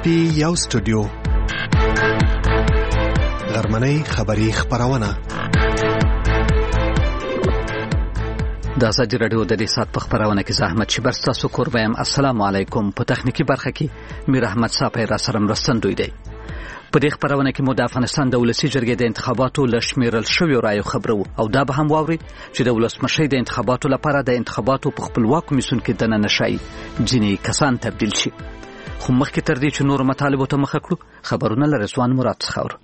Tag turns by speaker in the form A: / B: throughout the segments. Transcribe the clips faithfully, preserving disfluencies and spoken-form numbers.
A: پی یو سټوډیو غرمنۍ خبری خبرونه
B: د ازادي رادیو د دې سات په خبرونه کې زحمت شبر تاسو کوربم. السلام علیکم. په تخنیکی برخه کې میر احمد صاحب را سره مرستندوی دی. په دې خبرونه کې مو د افغانستان د ولسی جرګې د انتخاباتو لشمیرل شوی رایو خبرو او دا به هم واوري چې د ولسمشي د انتخاباتو لپاره د انتخاباتو په خپلواک کمیسیون کې د ننشای جنې کسان تبدیل شي. خو مخکې تر دې چې نور مطالبه ته مخ کړو خبرونه له رضوان مراد څخه اورو.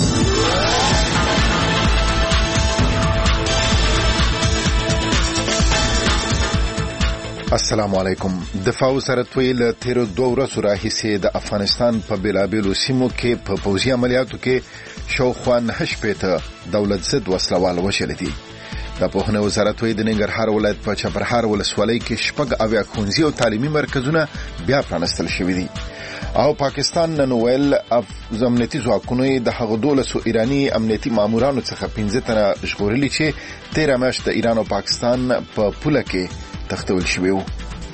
C: السلام علیکم. دفاع وزارت ویل تیر دوه ورځې راهیسې د افغانستان په بیلابیلو سیمو کې په پوځي عملیاتو کې شاوخوا نهه شپېته دولت ضد وسلوال وشل دي. د پوهنې وزارت ویل د ننګرهار ولایت په چپرهار ولسوالۍ کې شپږ اویا ښوونځي او تعلیمي مرکزونه بیا پرانستل شوي دي. او پاکستان نن ویل امنیتي ځواکونه د هغو دولسو ایرانی امنیتي مامورانو څخه پنځه تنه ژغورلي چې تیره میاشت د ایران او پاکستان په پوله کې تختول شوی و.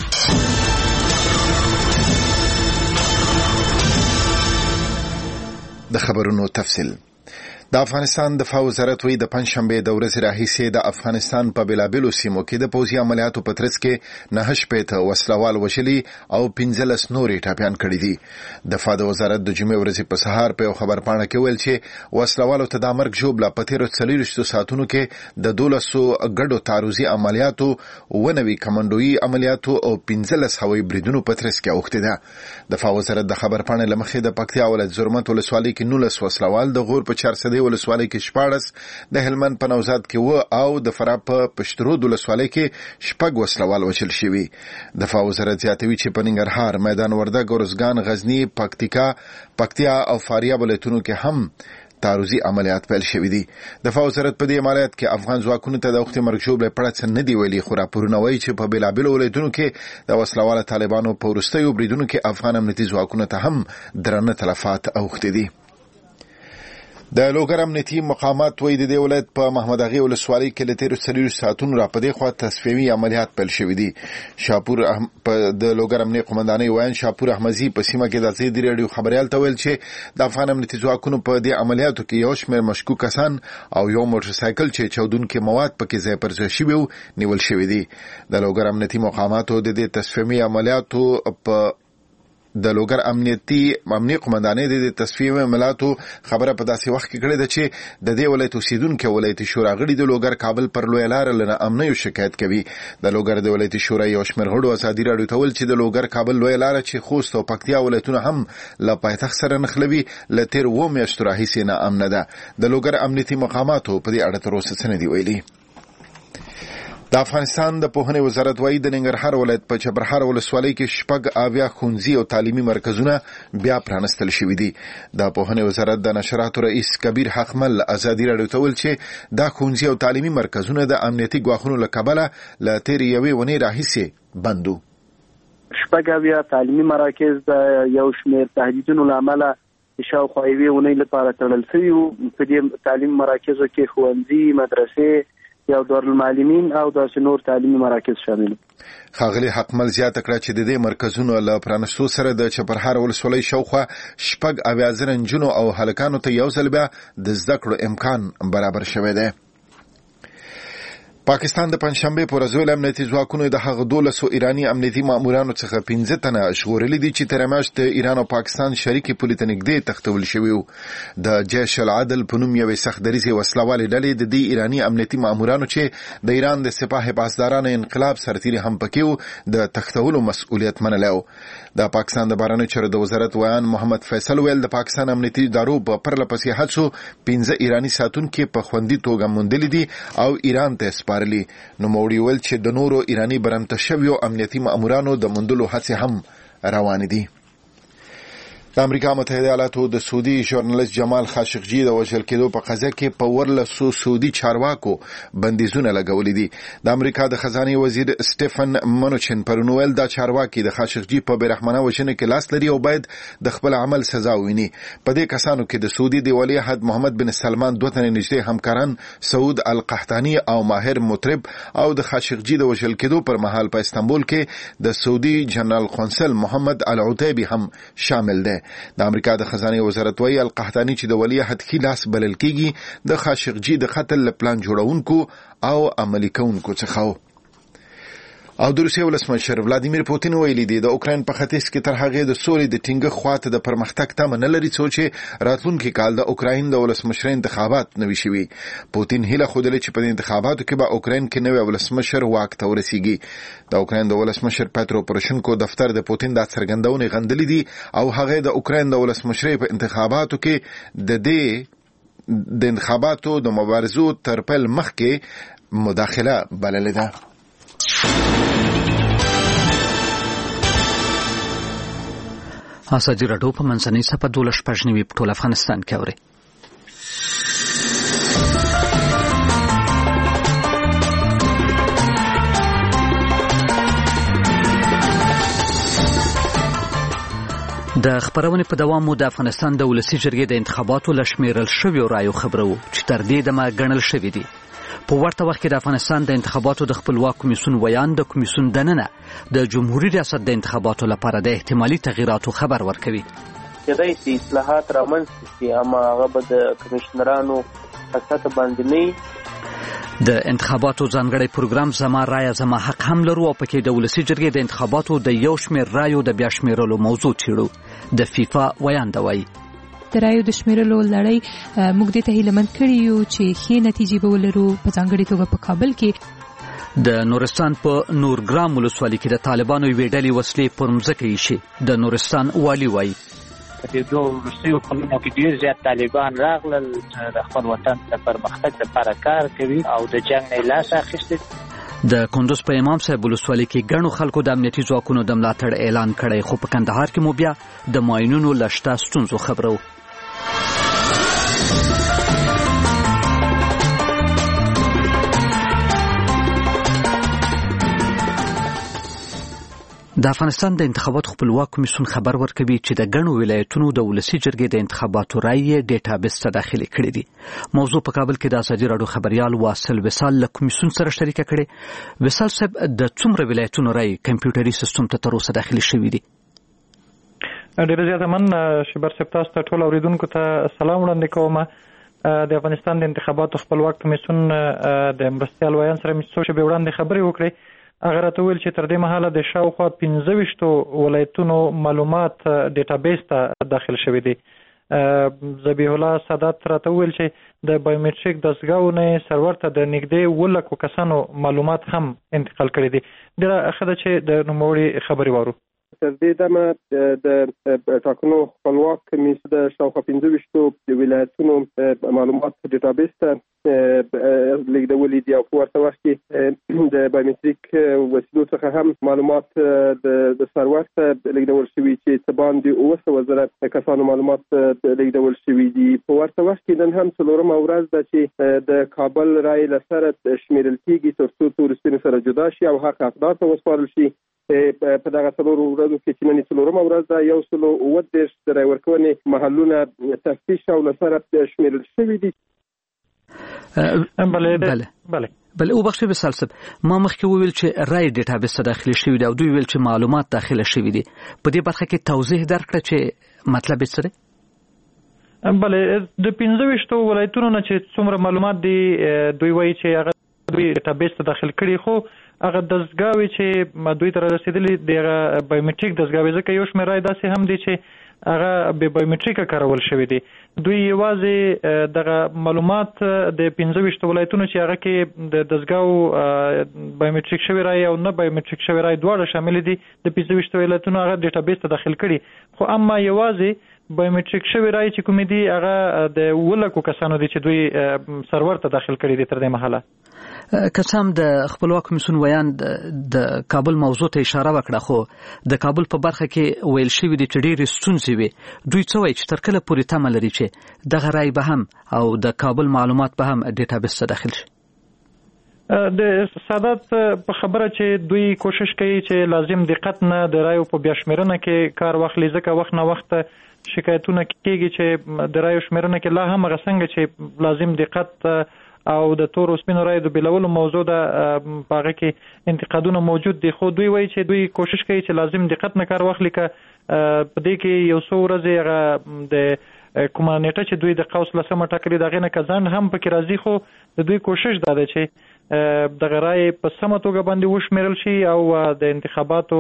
C: د خبرونو تفصیل. د افغانستان دفاع وزارت وی د پنځشنبه د ورځې راهیسې د افغانستان په بیلابیلو سیمو کې د پوځي عملیاتو په ترڅ کې نهه شپېته وسلوال وژلي او پنځلس نورې ټاپیان کړي دي. دفاع د وزارت د جمعې ورځې په سهار په خبرپاڼه کې ویل چې وسلوالو ته د مرګ ژوبله په تیرو څلوېښتو ساعتونو کې د دولسو ګډو تعرضي عملیاتو ونوي کمانډوي عملیاتو او پنځلس هوایي بریدونو په ترڅ کې اوښتې ده. دفاع وزارت د خبرپاڼې له مخې د پکتیا ولایت زرمت ولسوالۍ کې نولس وسلوال، د غور په چارسدې ولسوالۍ کې شپاړس، د هلمند په نوزاد کې و او د فراه په پشترود ولسوالۍ کې شپږ وسلوال وژل شوي. دفاع وزارت زیاتوي چې په ننګرهار، میدان وردګ، ارزګان، غزنی، پکتیکا، پکتیا او فاریاب ولایتونو کې هم تعرضي عملیات پیل شوي دي. دفاع وزارت په دې عملیات کې افغان ځواکونو ته د وخت مرګ ژوبله پړه څه نه دی ویلي، خو راپورونه وایي چې په بیلابیلو ولایتونو کې د وسلواله طالبانو په وروستیو بریدونو کې افغان امنیتي ځواکونو ته هم درنه تلفات اوښتي دي. د لوګر امنیتي مقامات وایي د دې ولایت په محمد اغې ولسوالۍ کې له تیرو څلوېښتو ساعتونو را په دې خوا تصفیوي عملیات پیل شوي دي. شاپور د لوګر امنیه قومندانۍ وایي شاپور احمدزي په سیمه کې د ازادي راډیو خبریال ته ویل چې د افغان امنیتي ځواکونو په دې عملیاتو کې یو شمېر مشکوک کسان او یو موټرسایکل چې چاودونکي مواد پکې ځای پر ځای شوي وو نیول شوي دي. د لوګر امنیتي مقاماتو د دې تصفیوي عملیاتو په د لوګر امنیتي امنیه قومندانۍ د تصفیه عملیاتو خبره په داسې وخت کې کړې ده چې د دې ولایت اوسیدونکو ولایتي شورا غړي د لوګر کابل پر لویه لار له امنیو شکایت کوي. د لوګر د ولایتي شورا یو شمېر غړو ازادي راډیو ته ویل چې د لوګر کابل لویه لار چې خوست او پکتیا ولایتونه هم له پایتخت سره نښلوي له تیر اووه میاشتو راهیسې نا امنه ده. د لوګر امنیتي مقاماتو په دې اړه تر اوسه څه نه دي ویلي. د افغانستان د پوهنې وزارت وایي د ننګرهار ولایت په چپرهار ولسوالۍ کې شپږ اویا ښوونځي او تعلیمي مرکزونه بیا پرانستل شوي دي. د پوهنې وزارت د نشراتو رئیس کبیر حقمل ازادي راډیو ته ویل چې دا ښوونځي او تعلیمي مرکزونه د امنیتي ګواښونو له کبله له تېرې یوې اونۍ راهیسې بند وو.
D: شپږ اویا تعلیمي مراکز د یو شمېر تهدیدونو له امله شاوخوا یوې اونۍ لپاره تړل شوي وو. په دې تعلیمي مراکزو کې ښوونځي، مدرسې، یو دارالمعلمین او داسې نور تعلیمي مراکز شامل.
C: ښاغلي حقمل زیاته کړه چې د دې مرکزونو له پرانستو سره د چپرهار ولسوالۍ شاوخوا شپږ اویا زره نجونو او هلکانو ته یو ځل بیا د زده کړو امکان برابر شوی دی. پاکستان د پنځشنبه په ورځ ویل امنیتي ځواکونو د هغو دولسو ایرانی امنیتي مامورانو څخه پنځه تنه ژغورلي دي چې تېره میاشت د ایران او پاکستان شریکې پولې ته نږدې تختول شوي وو. د جیش العدل په نوم یوې سخت دریځې وسلوالې ډلې د دې ایرانی امنیتي مامورانو چې د ایران د سپاه پاسدارانو انقلاب سرتیري هم پکې وو د تختولو مسؤلیت منلی و. د پاکستان د بهرنیو چارو د وزارت ویان محمد فیصل ویل د پاکستان امنیتي ادارو په پرله پسې هڅو پنځه ایرانی ساتونکي په خوندي توګه موندلي دي او ایران ته سپارلي. نو موړي ویل چې د نورو ایرانی برمته شویو امنیتي مامورانو د موندلو هڅې هم روانې دي. د امریکا متحده ایالاتو د سعودي ژورنالیست جمال خاشقجي د وژل کېدو په قضیه کې په ورلسو سعودي چارواکو بندیزونه لګولي دي. د امریکا د خزانه وزیر سټيفن منوچن پرون ویل دا چارواکي د خاشقجي په بیرحمانه وژنه کې لاس لري او باید د خپل عمل سزا وویني. په دې کسانو کې د سعودي د ولی عهد محمد بن سلمان دوه تنه نږدې همکاران سعود القحطاني او ماهر مطرب او د خاشقجي د وژل کېدو پر مهال په استانبول کې د سعودي جنرال قونسل محمد العتیبي هم شامل دي. د امریکا د خزانه وزارت وایي القحطاني چې د ولی عهد خلاص بلل کیږي د خاشقجي د قتل پلان جوړونکو او عملي کوونکو څخه او د روسیې ولسمشر ولادیمیر پوتین ویلي دی د اوکراین په ختیځ کې تر هغه د سولې د ټینګه خواته د پرمختګ تمه نه لري چې راتلونکي کال د اوکراین د ولسمشر انتخابات نوي شي. پوتین هیله خوده چې په انتخاباتو کې به اوکراین کې نوی ولسمشر واک ته ورسیږي. د اوکراین د ولسمشر پاترو پروشنکو دفتر د پوتین د څرګندونې غندلې دي او هغه د اوکراین د ولسمشر په انتخاباتو کې د دې د انتخاباتو د مبارزو تر پیل مخکې مداخله بللې ده.
B: ازادي راډیو په منځنۍ صفحه دولس شپږ نوي په ټول افغانستان کې اوري. د خبرونې په دوام مو د افغانستان د ولسي جرګې د انتخاباتو لشمیرل شویو رایو خبرو چې تر دې دمه ګڼل شوې دي. په ورته وخت کې د افغانستان د انتخاباتو د خپلواک کمیسیون ویان د کمیسیون دننه د جمهوریت ریاست د انتخاباتو لپاره د احتمالي تغییراتو خبر ورکوي.
E: کېدای شي اصلاحات رامنځته شي اما هغه به د کمیشنرانو په سطح باندې نه.
B: د انتخاباتو ځانګړی پروګرام زما رایه زما حق هم لرو او پکې د ولسي جرګې د انتخاباتو د یو شمېر رایو د بیا شمېرلو موضوع څېړو. د فیفا ویان دی
F: د رایو د شمیرلو لړۍ موږ دې ته هیلهمند کړي یو چې ښې نتیجې به ولرو په ځانګړې توګه په کابل کې.
B: د نورستان په نورګرام ولسوالۍ کې د طالبانو یوې ډلې وسلې پر مځکه ایښې. د نورستان والي وایي
G: په دوه وروستیو کلونو کې ډېر زیات طالبان راغلل د خپل وطن د پرمختګ لپاره کار کوي او د جنګ نه لاس اخیستی.
B: د کندوز په امام صاحب ولسوالۍ کې ګڼو خلکو د امنیتي ځواکونو د ملاتړ اعلان کړی خو په کندهار کې مو بیا د ماینونو له شته ستونزو خبرو. د افغانستان د انتخاباتو خپلواک کمیسیون خبر ورکوي چې د ګڼو ولایتونو د ولسي جرګې د انتخاباتو رایې ډیټابیس ته داخلي کړي دي. موضوع په کابل کې د ازادي راډیو خبريال واصل وصال له کمیسیون سره شریکه کړي. وصال صاحب د څومره ولایتونو رایې کمپیوټري سیستم ته تر اوسه داخلي شوي دي؟
H: ډېر زیات من شبر صاحب تاسو ته ټول اوریدونکو ته سلام وړاندې کوم. د افغانستان د انتخاباتو خپلواک کمیسیون د مرستیال ویان سره مې څو شپې وړاندې خبرې وکړې. هغه راته ویل چې تر دې مهاله د شاوخوا پنځه ویشتو ولایتونو معلومات ډیټابیس ته داخل شوي دي. ذبیح الله سادات راته ویل چې د بایومټریک دستګاو نه سرور ته د نږدې ولکو کسانو معلومات هم انتقال کړي دي. ډېره ښه ده چې د نوموړي خبرې واورو.
I: تر دې دمه د ټاکنو خپلواک کمیسیون د شاوخوا پنځه ویشتو ولایتونو معلومات ډیټابیس ته لیږدولي دي او په ورته وخت کې د بایومټریک وسیلو څخه هم معلومات د سرور ته لیږدول شوي چې څه باندې اوه سوه زره کسانو معلومات لیږدول شوي دي. په ورته وخت کې نن هم څلورمه ورځ ده چې د کابل رایې له سره شمیرل کېږي تر څو تورستونو سره جدا شي او حق حقدار ته وسپارل شي. په دغه څلورو ورځو کې چې نن څلورمه ورځ ده یو سلو اووه دېرش د رایې ورکونې محلونه تفتیش او له سره شمیرل شوي دي.
B: بله بله بله بله او بخښه وصال صاحب ما مخکې وویل چې رای ډیټابیس ته داخلي شوي دي او دوی ویل چې معلومات داخله شوي دي. په دې برخه کې توضیح درکړه چې مطلب یې څه دی؟
H: بله د پنځه ویشتو ولایتونو نه چې څومره معلومات دي دوی وایي چې هغه دوی ډیټابیس ته داخل کړي خو هغه دستګاوې چې دوی ته رسېدلي دغه بایومټریک دستګاوې ځکه یو شمېر رای داسې هم دي چې هغه به بایومټریکه کارول شوي دي. دوی یوازې دغه معلومات د پنځه ویشتو ولایتونو چې هغه کې د دستګاو بایومټریک شوي رای او نه بایومټریک شوي رای دواړه شامل دي د پنځه ویشتو ولایتونو هغه ډیټابیس ته داخل کړي خو اما یوازې بایومټریک شوي رای چې کومې دي هغه د ولکو کسانو دي چې دوی سرور ته داخل کړي دي تر دې مهاله.
B: که څه هم د خپلواک کمیسیون ویان د کابل موضوع ته اشاره وکړه خو د کابل په برخه کې ویل شوي دي چې ډېرې ستونزې وي. دوی څه وایي چې تر کله پورې تمه لري چې دغه رای به هم او د کابل معلومات به هم ډیټابیس ته داخل شي؟
H: د سادات په خبره چې دوی کوشش کوي چې لازم دقت نه د رایو په بیا شمېرنه کې کار واخلي ځکه وخت نه وخت شکایتونه کېږي چې د رایو شمېرنه کې لا هم هغه څنګه چې لازم دقت او د تور سپینو رایو د بیلولو موضوع ده په هغه کې انتقادونه موجود دي، خو دوی وایي چې دوی کوشش کوي چې لازم دقت نه کار واخلي که په دې کې یو څو ورځې هغه د کومه نیټه چې دوی د قوس لسمه ټاکلې د هغې نه که ځان هم پکې راځي، خو د دوی کوشش دا ده چې دغه رایې په سمه توګه باندې وشمېرل شي او د انتخاباتو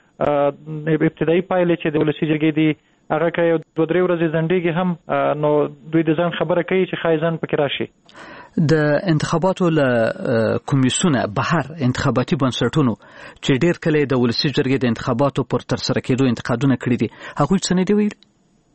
H: ابتدایي پایلې چې د ولسي جرګې دي هغه که یو دوه درې ورځې ځنډېږي هم نو دوی د ځان خبره کوي چې ښایي ځان پکې راشي.
B: د انتخاباتو له کمیسیونه بهر انتخاباتي بنسټونو چې ډېر کله د ولسي جرګې د انتخاباتو پر ترسره کېدو انتقادونه کړي دي، هغوی څه نه دي ویلي؟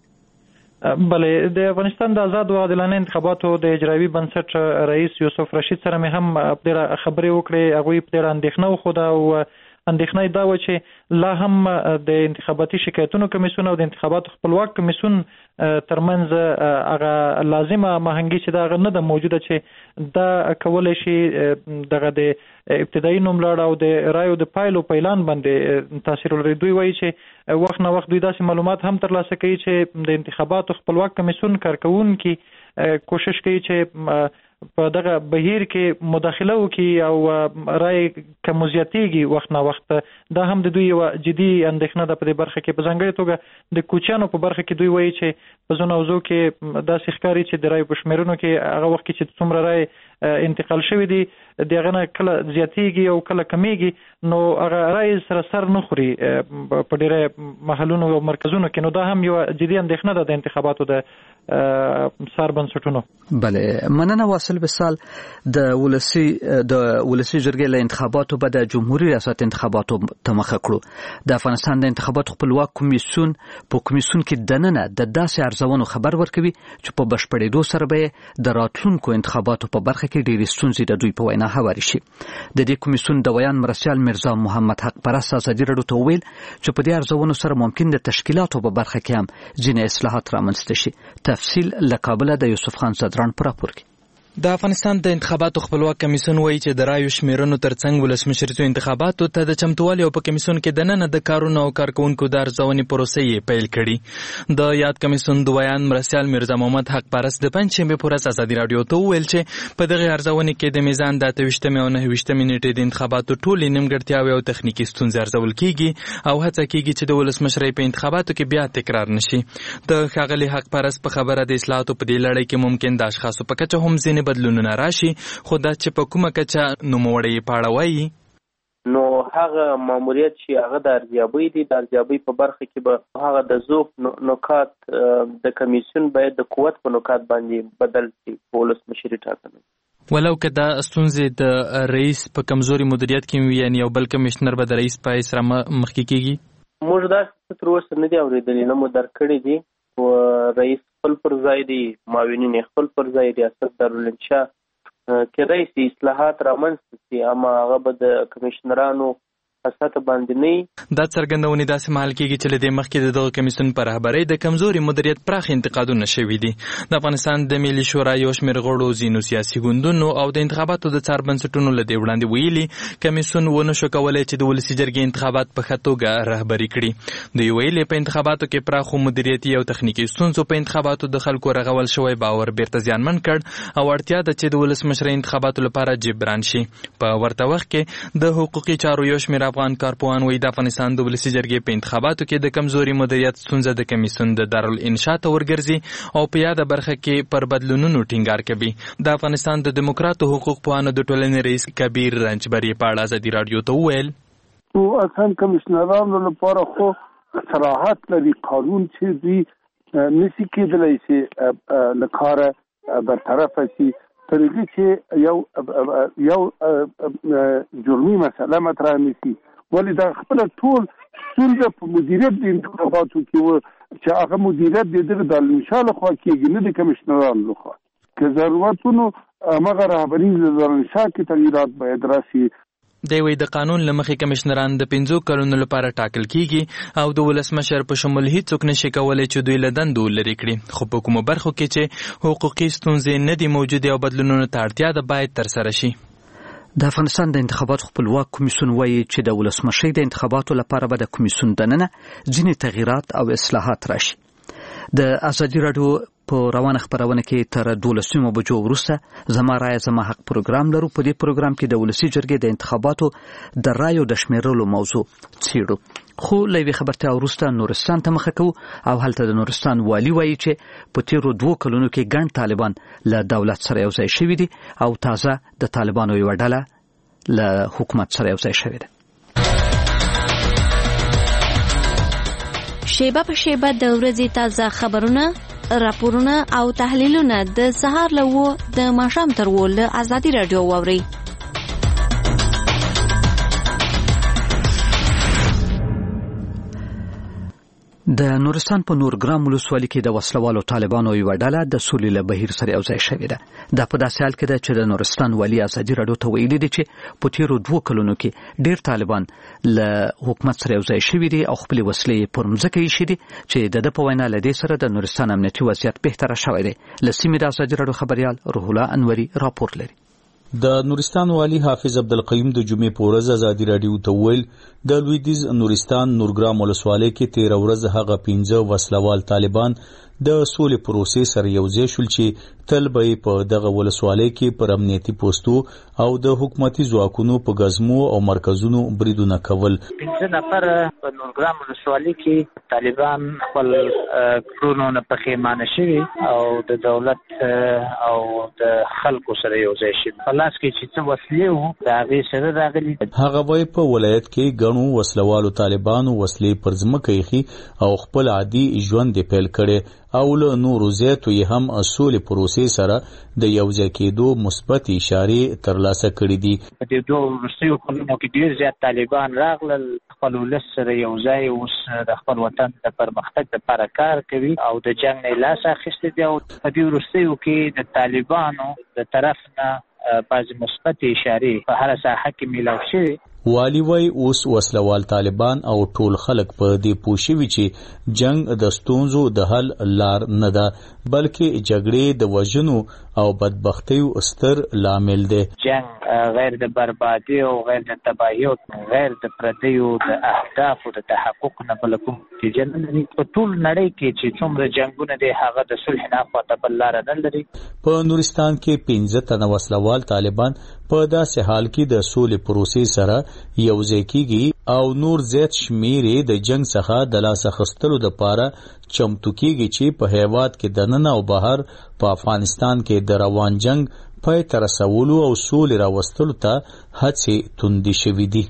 H: بله، د افغانستان د آزاد او عادلانه انتخاباتو د اجرایوي بنسټ رئیس یوسف رشید سره مې هم په ډېره خبرې وکړې. هغوی په ډېره اندېښنه وښوده او اندېښنه دا و چې لا هم د انتخاباتي شکایتونو کمیسیون او د انتخاباتو خپلواک کمیسیون ترمنځ هغه لازمه هماهنګي چې دا هغه نه ده موجوده چې دا کولی شي دغه د ابتدایي نوملړ او د رایو د پایلو په اعلان باندې تاثیر ولري. دوی وایي چې وخت نه وخت دوی داسې معلومات هم ترلاسه کوي چې د انتخاباتو خپلواک کمیسیون کارکوونکي کوشش کوي چې په دغه بهیر کې مداخله وکړي او رای کم زیاتېږي وخت نه وخت. دا هم د دوی یوه جدي اندېښنه ده په دې برخه کې. په ځانګړې توګه د کوچیانو په برخه کې دوی وایي چې په ځینو اوضاع کې داسې ښکاري چې د رایو په شمېرونو کې هغه وخت کې چې څومره رای انتقال شوي دي د هغه نه کله زیاتېږي او کله کمیږي، نو هغه رای سره سر نه خوري په ډېری محلونو او مرکزونو کې. نو دا هم یوه جدي اندېښنه ده د انتخاباتو د سار بنسټونو.
B: بله، مننه واصل وصال. د ولسي د ولسي جرګې له انتخاباتو به د جمهوریت ریاست انتخاباتو ته مخه کړو. د افغانستان د انتخاباتو خپلواک کمیسیون په کمیسیون کې دننه د داسې ارزونو خبر ورکوي چې په بشپړېدو سره به د راتلونکو انتخاباتو په برخه کې ډېرې ستونزې د دوی په وینا هوارې شي. د دې کمیسیون د ویان مرسیال میرزا محمد حق پرست ازادي راډیو ته وویل چې په دې ارزونو سره ممکن د تشکیلاتو په برخه کې هم ځینې اصلاحات رامنځته شي. تفصیل له کابله د یوسف خان زدران په راپور کې.
J: د افغانستان د انتخاباتو خپلواک کمیسیون وایي چې د رایو شمیرنو ترڅنګ ولسمشریزو انتخاباتو ته د چمتووالي او په کمیسیون کې دننه د کارونو او کارکونکو د ارزونې پروسې یې پیل کړي. د یاد کمیسیون د ویان مرسیال میرزا محمد حق پرست د پنجشنبې په ورځ ازادي راډیو ته وویل چې په دغه ارزونې کې د میزان د اته ویشتمې او نهه ویشتمې نیټې د انتخاباتو ټولې نیمګړتیاوې او تخنیکي ستونزې ارزول کیږي او هڅه کیږي چې د ولسمشرۍ په انتخاباتو کې بیا تکرار نشي. د ښاغلي حق پرست په خبره د اصلاحاتو په دې لړۍ کې ممکن د اشخاصو په کچه هم ځینې بدلونونه راشي، خو دا چې په کومه کچه نوموړی په اړه وایي
E: نو هغه ماموریت چې هغه د ارزیابۍ دي د ارزیابۍ په برخه کې به هغه د ضعف نکات د کمیسیون باید د قوت په نکات باندې بدل شي په ولسمشري ټاکنو.
J: ولو که دا ستونزې د رئیس په کمزوري مدیریت کې وي، یعنې یو بل کمیشنر به د رئیس په حیث مخکې کیږي.
E: موږ داسې تر اوسه نه دي اورېدلي، نه مو درک کړي دي. رئیس خپل پر ځای دي، معاونین یې خپل پر ځای، ریاست دارالانشا کېدای شي اصلاحات رامنځته شي، اما هغه به د کمیشنرانو اساسه باندې نه.
J: دا څرګندونې داسې مهال کېږي چې له دې مخکې د دغه کمیسیون په رهبرۍ د کمزوري مدیریت پراخ انتقادونه شوي دي. د افغانستان د ملي شورا یو شمېر غړو ځینو سیاسي ګوندونو او د انتخاباتو د څار بنسټونو له دې وړاندې ویلي کمیسیون ونه شو کولی چې د ولسي جرګې انتخابات په ښه توګه رهبري کړي. دوی ویلي په انتخاباتو کې پراخو مدیریتي او تخنیکي ستونزو په انتخاباتو د خلکو رغول شوی باور بیرته زیانمن کړ او اړتیا ده چې د ولسمشرۍ انتخاباتو لپاره جبران شي. په ورته وخت کې د حقوقي چارو یو شمېر افغان کارپوهان وایي د افغانستان د ولسي جرګې په انتخاباتو کې د کمزوري مدیریت ستونزه د کمیسیون د دارالانشا ته ورګرځي او په یاده برخه کې پر بدلونونو ټینګار کوي. د افغانستان د دیموکراتو حقوق پوهانو د ټولنې رئیس کبیر رنجبري په اړه ازادي راډیو ته وویل
K: او اصلا کمیشنرانو لپاره خو صراحت لري قانون چې دوی نسی کېدلی چې له کاره برطرف شي ترڅو چې یو یو جرمي مسله مطرح نشي. ولی دا خپل ټول ستونزه په مدیریت د انتخاباتو کې و چې هغه مدیریت د دغه دارالانشا لخوا کېږي، نه د کمیشنرانو لخوا. که ضرورتونو هغه رهبري د دارالانشا کې تغییرات باید راشي.
J: دی وایي د قانون له مخې کمیشنران د پنځو کلونو لپاره ټاکل کیږي او د ولسمشر په شمول هیڅوک نشي کولی چې دوی له دندو لرې کړي. خو په کومو برخو کې چې حقوقي ستونزې نه دي موجودې او بدلونونو ته اړتیا ده باید ترسره شي.
B: د افغانستان د انتخاباتو خپلواک کمیسیون وایي چې د ولسمشرۍ د انتخاباتو لپاره به د کمیسیون دننه ځینې تغییرات او اصلاحات راشي. د ازادي راډیو په روانه خبرونه کې تر دولسمو بجو وروسته زما رای زما حق پروګرام لرو. په دې پروګرام کې د ولسی جرګې د انتخاباتو د رایو د شمیرلو موضوع څیړو. خو لوي خبرته وروسته نورستان ته مخه کوو او هلته د نورستان والی وایي چې په تیرو دوه کلونو کې ګڼ طالبان له دولت سره یو ځای شوي دي او تازه د طالبانو یوه ډله له حکومت سره یو ځای شوې ده.
L: شیبه په شیبه د ورځې تازه خبرونه، راپورونه او تحلیلونه د سهار له وو د ماښام تر وو له ازادي رادیو واورئ. د نورستان په نورګرام ولسوالۍ کې د وسلوالو طالبانو یوه ډله د سولې له بهیر سره یو ځای شوې ده. دا په داسې حال کې ده چې د نورستان والي ازادي راډیو ته ویلي دي چې په تیرو دوه کلونو کې ډېر طالبان له حکومت سره یو ځای شوي دي او خپلې وسلې پر مځکه ایښي دي چې د ده په وینا له دې سره د نورستان امنیتي وضعیت بهتره شوی دی. له سیمې د ازادي راډیو خبریال روح الله انوري راپور لري.
M: د نورستان والی حافظ عبدالقیوم د جمعې په ورځ ازادي راډیو ته ویل د لویدیز نورستان نورګرام ولسوالۍ کې تیر ورځ هغه پنځه وسلوال طالبان د سولې پروسې سره یوځای شول چې تل به په دغه ولسوالۍ کې پر امنیتي پوسټو او د حکومتي ځواکونو په غزمو او مرکزونو بریدونه کول.
G: پنځه نفر په نورګرام ولسوالۍ کې طالبان خپل کړنو نه پښیمانه شوي او د دولت او د خلکو سره یوځای شوي. په لاس کې چې څه وسلې وو د هغې سره راغلي.
M: هغه وایي په ولایت کې ګڼو وسلوالو طالبانو وسلې پر ځمکه ایښي او خپل عادي ژوند یې پیل کړی او له نورو زیاتو یې هم سولې پروسې سره د یوځای کېدو مثبت اشارې ترلاسه کړي دي.
G: په دې دوه وروستیو کلونو کې ډېر زیات طالبان راغلل، خپل ولس سره یوځای اوس د خپل وطن د پرمختګ لپاره کار کوي او د جنګ نه لاس اخیستی دی. او په دې وروستیو کې د طالبانو د طرف نه بعضې مثبت اشارې په هره ساحه کې میلاو شوي.
M: والی وای اوس وسلوال طالبان او ټول خلک په دې پوه شوي چې جنگ د ستونزو د حل لار نه ده بلکې جګړې د وژنو او بدبختیو ستر لامل دی.
G: جنگ غیر د بربادي او غیر د تباهي او غیر د پردیو د اهدافو د تحقق نه بل کوم نتیجه نه لري. په ټول نړۍ کې چې څومره جنګونه دي هغه د صلح نه خواته بل لاره نه لري.
M: په نورستان کې پنځه تنه وسلوال طالبان په داسې حال کې د سولې پروسې سره یوځای کیږي او نور زیات شمیرې د جنگ څخه د لاس اخیستلو لپاره چمتو کیږي چې په هیواد کې دننه او بهر په افغانستان کې د روان جنگ پای ته رسولو او سولې راوستلو ته هڅې توندې شوې دي.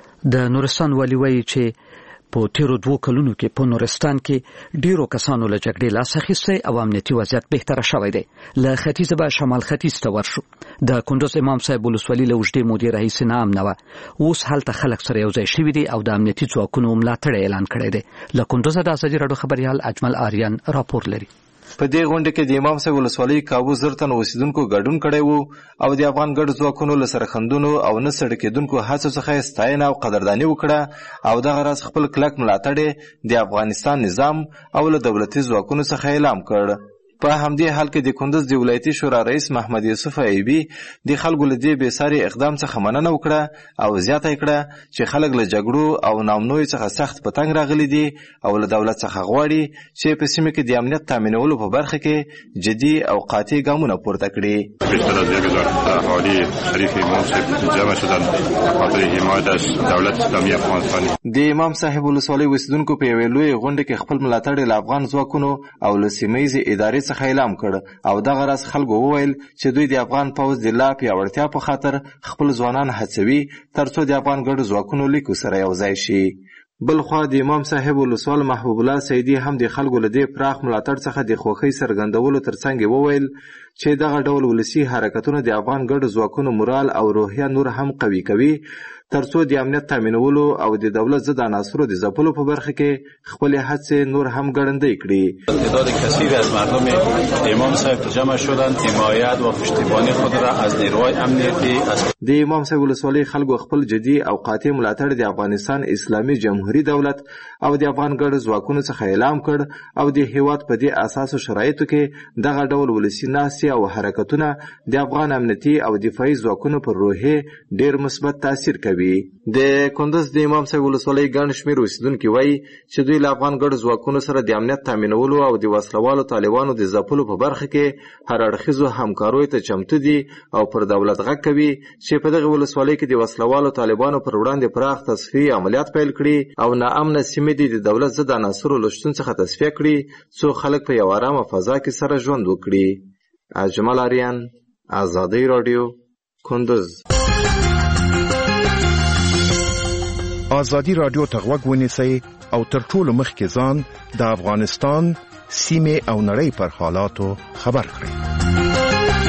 B: د نورستان والي وایي چې په تیرو دوه کلونو کې په نورستان کې ډیرو کسانو له جګړې لاس اخیستی او امنیتي وضعیت بهتره شوی دی. له ختیځه به شمال ختیځ ته ورشو. د کندوز امام صاحب ولسوالي له اوږدې مودې راهیسې ناامنه وه. اوس هلته خلک سره یو ځای شوي دي او د امنیتي ځواکونو ملاتړ اعلان کړی دی. له کندوزه د ازادي راډیو خبریال اجمل آریان راپور لري.
N: په دې غونډه کې د امام صاحب ولسوالۍ کابو زر تن اوسیدونکو ګډون کړی وو او د افغان ګډ ځواکونو له سرخندونو او نه سړ کېدونکو هڅو څخه ستاینه او قدرداني وکړه او دغه راز خپل کلک ملاتړ د افغانستان نظام او له دولتي ځواکونو څخه اعلان کړ. په همدې حال کې د کندوز د ولایتي شورا رئیس محمد یوسف ایبي د خلکو له دې بېساري اقدام څخه مننه وکړه او زیاته کړه چې خلک له جګړو او ناامنیو څخه سخت په تنګ راغلي دي او له دولت څخه غواړي چې په سیمه کې د امنیت تامینولو په برخه کې جدي او قاطع ګامونه پورته کړي.
O: بیشتر از یک هزار اهالی شریف امام صاحب جمع شدند به خاطر حمایت از دولت اسلامی افغانستان.
N: د امام صاحب ولسوالۍ اوسیدونکو په یوې لویې غونډه کې خپل ملاتړ له افغان ځواکونو او له سیمه ییزې ادارې څخه اعلان کړ او دغه راز خلکو وویل چې دوی د افغان پوځ د لا پیاوړتیا په خاطر خپل ځوانان هڅوي ترڅو د افغان ګډو ځواکونو لیکو سره یوځای شي. بلخوا د امام صاحب ولسوال محبوب الله سیدي هم د خلکو له دې پراخ ملاتړ څخه د خوښۍ څرګندولو ترڅنګ وویل چې دغه ډول ولسي حرکتونه د افغان ګډو ځواکونو مورال او روحیه نور هم قوي کوي ترڅو د امنیت تامینولو او د دولت ضد عناصرو د ځپلو په برخه کې خپلې هڅې نور هم ګړندۍ کړي.
P: تعداد کثیری از مردم امام صاحب جمع شدند حمایت و پشتیبانی خود را از نیروهای امنیتی از
N: د امام صاحب ولسوالۍ خلکو خپل جدي او قاطع ملاتړ د افغانستان اسلامي جمهوریت دولت او د افغان ګډو ځواکونو څخه اعلان کړ او د هیواد په دې اساسو شرایطو کې دغه ډول ولسي ناستې او حرکتونه د افغان امنیتي او دفاعي ځواکونو پر روحیې ډېر مثبت تاثیر کوي. کوي. د کندز د امام صاحب ولسوالۍ ګڼ شمېر اوسېدونکي وایي چې دوی له افغان ګډ ځواکونو سره د امنیت تامینولو او د وسلوالو طالبانو د ځپلو په برخه کې هر اړخیزو همکاریو ته چمتو دي او پر دولت غږ کوي چې په دغه ولسوالۍ کې د وسلوالو طالبانو پر وړاندې پراخ تصفیې عملیات پیل کړي او ناامنه سیمې دي د دولت ضد عناصرو له شتون څخه تصفیه کړي څو خلک په یو ارامه فضا کې سره ژوند وکړي. اجمل آریان، آزادی رادیو، کندز.
Q: آزادی رادیو ته غوږ ونیسئ او تر ټولو مخکې ځان د افغانستان سیمې او نړۍ پر حالاتو خبر کړئ.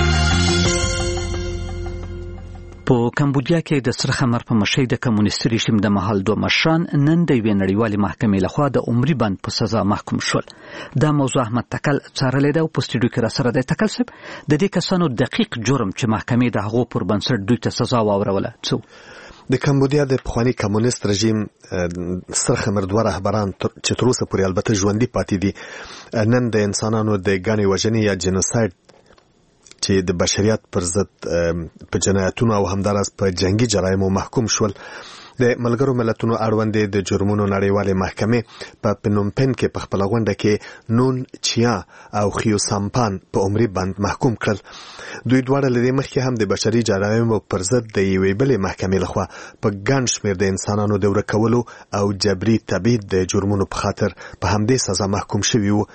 B: په کمبودیا کې د سره خمر په مشۍ د کمونیستي رژیم د مهال دوه مشران نن د یوې نړیوالې محکمې لخوا د عمري بند په سزا محکوم شول. دا موضوع احمد تکل څارلې ده او په سټوډیو کې راسره دی. تکل صاحب، د دې کسانو دقیق جرم چې محکمې د هغو پر بنسټ دوی ته سزا واوروله څه؟
A: د کمبودیا د پخواني کمونیست رژیم سره خمر دوه رهبران چې تر اوسه پورې البته ژوندي پاتې دي نن د انسانانو د ګڼې وژنې یا جنوساید چې د بشریت پر ضد په جنایتونو او همداراز په جنگي جرایمو محکوم شول. د ملګرو ملتونو اړوند د جرمونو نړیوالې محکمې په پنومپن کې په خپل غونډه کې نون چیا او خیو سامپان په عمري بند محکوم کړل. دوی دواړه لدې مخکې هم د بشري جرایمو پر ضد د یوې بلې محکمې لخوا په ګڼ شمېر د انسانانو د ورکولو او جبري تبعید د جرمونو په خاطر په همدې سزا محکوم شوي وو.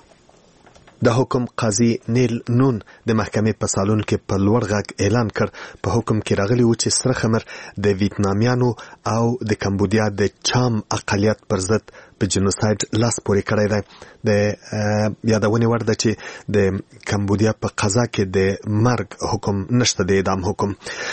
A: د حکم قاضي نیل نون د محکمې په سالون کې په لوړ غږ اعلان کړ په حکم کې راغلی و چې سره خمر د ویتنامیانو او د کمبودیا د چام اقلیت پر ضد په جنوساید لاس پورې کړی دی. د یادونې وړ ده چې د کمبودیا په قضا کې د مرګ حکم نشته، د اعدام حکم.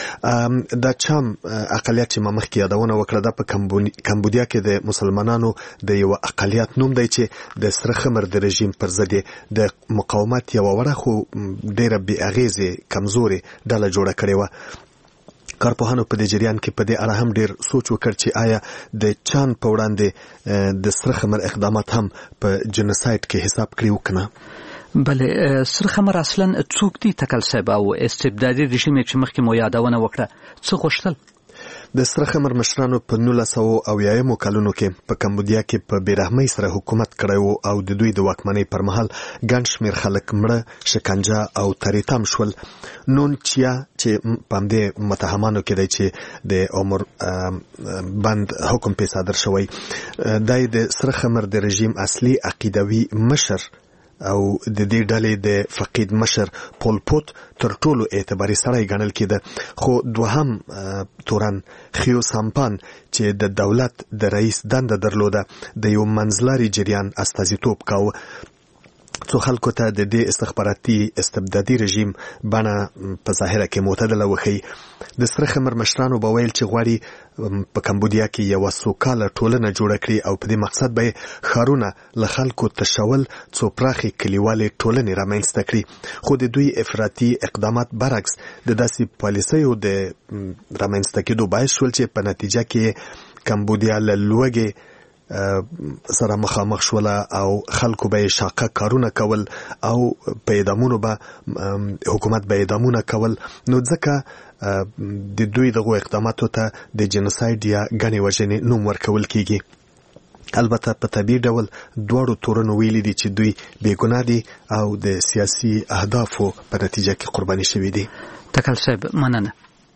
A: د چام اقلیت چې ما مخکې یادونه وکړه دا په کمبودیا کې د مسلمانانو د یو اقلیت نوم دی چې د سره خمر د رژیم پر ضد د مقاومت یو وړه خو ډیره بې اغیزې کمزورې ډله جوړه کړې وه. کارپوهانو په دې جریان کې په دې اړه هم ډیر سوچ وکړ چې آیا د چان په وړاندې د سره خمر اقدامات هم په جنوساید کې حساب کړي وکنه؟
B: بله، سره خمر اصلا څوک دي تکل صاحب او استبدادي رژیم چې مخکې مو یادونه وکړه څه غوښتل؟
A: د سره خمر مشرانو په نولس سوه اویایمو کلونو کې په کمبودیا کې په بېرحمۍ سره حکومت کړی و او د دوی د واکمنۍ پر مهال ګڼ شمېر خلک مړه، شکنجه او تریتم شول. نون چیا چې په همدې متهمانو کې دی چې د عمر بند حکم پې صادر شوی، دی د سره خمر د رژیم اصلي عقیدوي مشر او د دې ډلې د فقید مشر پول پوت تر ټولو اعتباري سړی ګڼل کېده. خو دوهم تورن خیو سامپان چې د دولت د رئیس دنده درلوده د یو منځلاري جریان استازیتوب کاوه. څو خلکو ته د دې استخباراتي استبدادي رژیم بڼه په ظاهره کې معتدله وښیي. د سره خمر مشرانو به ویل چې غواړي په کمبودیا کې یوه سوکاله ټولنه جوړه کړي او په دې مقصد به یې ښارونه له خلکو تشول څو پراخې کلیوالې ټولنې رامنځته کړي. خو د دوی افراطي اقدامات برعکس د داسې پالیسیو د رامنځته کېدو باعث شول چې په نتیجه کې کمبودیا له لوږې سره مخامخ شوله او خلکو به شاقه کارونه کول او په اعدامونو به حکومت به اعدامونه کول. نو ځکه د دوی دغو اقداماتو ته د جنوساید یا ګڼې وژنې نوم ورکول کیږي. البته په طبیعي ډول دواړو تورنو ویلي دي چې دوی بېګناه دي او د سیاسي اهدافو په نتیجه کې قرباني شوي دي.
B: تکل صاحب، مننه.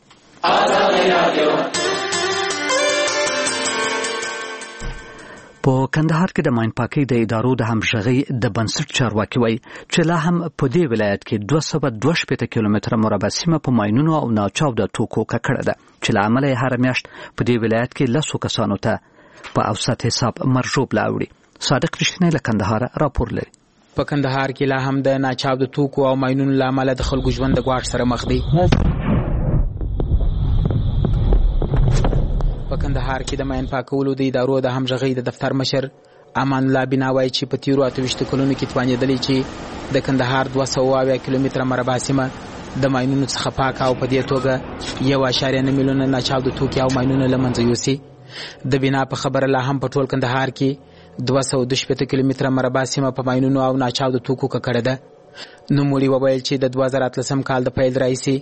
B: په کندهار کې د ماین پاکۍ د ادارو د همغږۍ د بنسټ چارواکي وایي چې لا هم په دې ولایت کې دوه سوه دوه شپېته کیلومتره مربع سیمه په ماینونو او ناچاوده توکو ککړه ده چې له امله یې هره میاشت په دې ولایت کې لسو کسانو ته په اوسط حساب مرګ ژوبله اوړي. صادق رښتینی له کندهاره راپور لري.
R: په کندهار کې لا هم د ناچاوده توکو او ماینونو له امله د خلکو ژوند د ګواښ سره مخ دی. په کندهار کې د ماین پاکولو د ادارو د همغږۍ د دفتر مشر امان الله بنا وایي چې په تیرو اته ویشت کلونو کې توانېدلې چې د کندهار دوه سوه اویا کیلومتره مربع سیمه د ماینونو څخه پاکه او په دې توګه یو اعشاریه نه میلیونه ناچاوده توکي او ماینونه له منځه یوسي. د بنا په خبره لا هم په ټول کندهار کې دوه سوه دوه شپېته کیلومتره مربع سیمه په ماینونو او ناچاوده توکو ککړه ده. نوموړي وویل چې د دوه زره اتلسم کال د پیل راهیسې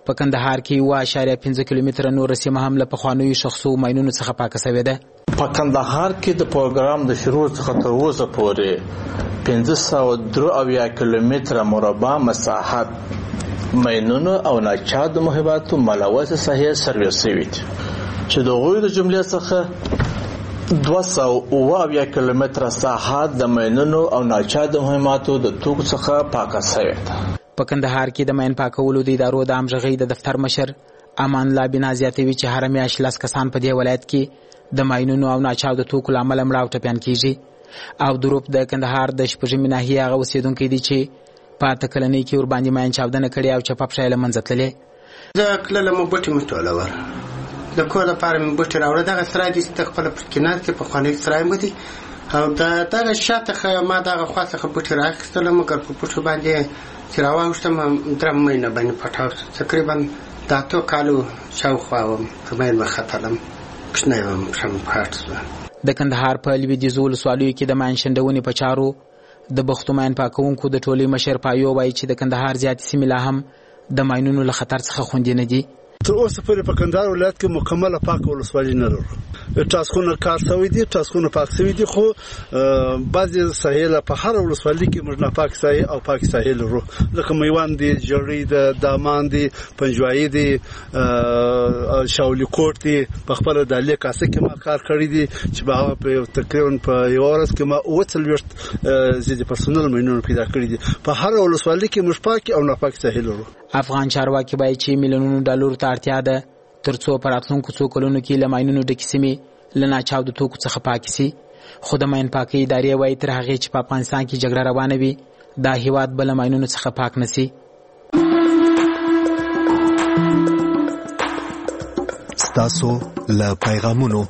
R: په کندهار کې یو اشاریه پنځه کیلومتره نور سیمه هم له پخوانیو شخصو ماینونو څخه پاکه شوې ده.
S: په کندهار کې د پروګرام د شروع څخه تر اوسه پورې پنځه سوه درې اویا کیلومتره مربع مساحت ماینونو او ناچاد محباتو ملوث ساحې سرویس شوي دي چې د هغوی د جملې څخه دوه سوه اوه اویا کیلومتره ساحات د ماینونو او ناچاد مهماتو د توکو څخه پاکه شوې ده.
R: په کندهار کې د ماین پاکولو د ادارو د همغږۍ د دفتر مشر امان الله بنا زیاتوي چې هر میاشت لس کسان په دې ولایت کې د ماینونو او ناچاودو توکو له امله مړه او ټپیان کیږي او د روپ د کندهار د شپږمې ناحیې هغه اوسېدونکي دي چې په اته کلنۍ کې ورباندې ماین چاودنه کړې او چپه پښه یې له منځه تللې.
T: زه کله مو بوټي مې ټولول د کور لپاره مې بوټي راوړه. دغه سرای دي چې خپله پر کنار کې پخوانی سرای مو دي او د دغه شاته ما دغه خوا څخه بوټي رااخیستل مګر په بوټو باندې چې راواوښتم درې مهینه باندې پټاو تقریبا د اتو کالو شاوخوا وم په ماین وختلم کوچنی وم پښه مې پاټ شوه.
R: د کندهار په لویدیځو ولسوالیو کې د ماین شنډونې په چارو د بختو ماین پاکونکو د ټولۍ مشر پایو وایي چې د کندهار زیاتې سیمې لا هم د ماینونو له خطر څخه خوندي نه دي.
K: تر اوسه پورې په کندهار ولایت کې مکمله پاکه ولسوالي نه لرو. ټاسکونه کار شوي دي، ټاسکونه پاک شوي دي، خو بعضې ساحې په هر ولسوالي کې موږ ناپاک ساحې او پاک ساحې لرو، لکه میوند دي، جړۍ ده، دامان دي، پنجوایي دي، شاولي کوټ دي. په خپله د لیک کاسه کې ما کار کړی دي چې به هغه په تقریبا په یوه ورځ کې ما اووه څلوېښت ضد پرسونل ماینونه پیدا کړي دي. په هر ولسوالي کې موږ پاکې او ناپاک ساحې لرو.
R: افغان چارواکي وایي چې میلیونونو ډالرو ته اړتیا ده ترڅو په راتلونکو څو کلونو کې له ماینونو ډکې سیمې له ناچاودو توکو څخه پاکې سي. خو د ماین پاکۍ ادارې وایي تر هغې چې په افغانستان کې جګړه روانه وي دا هیواد به له ماینونو څخه پاک نه سي.
A: ستاسو له پیغامونو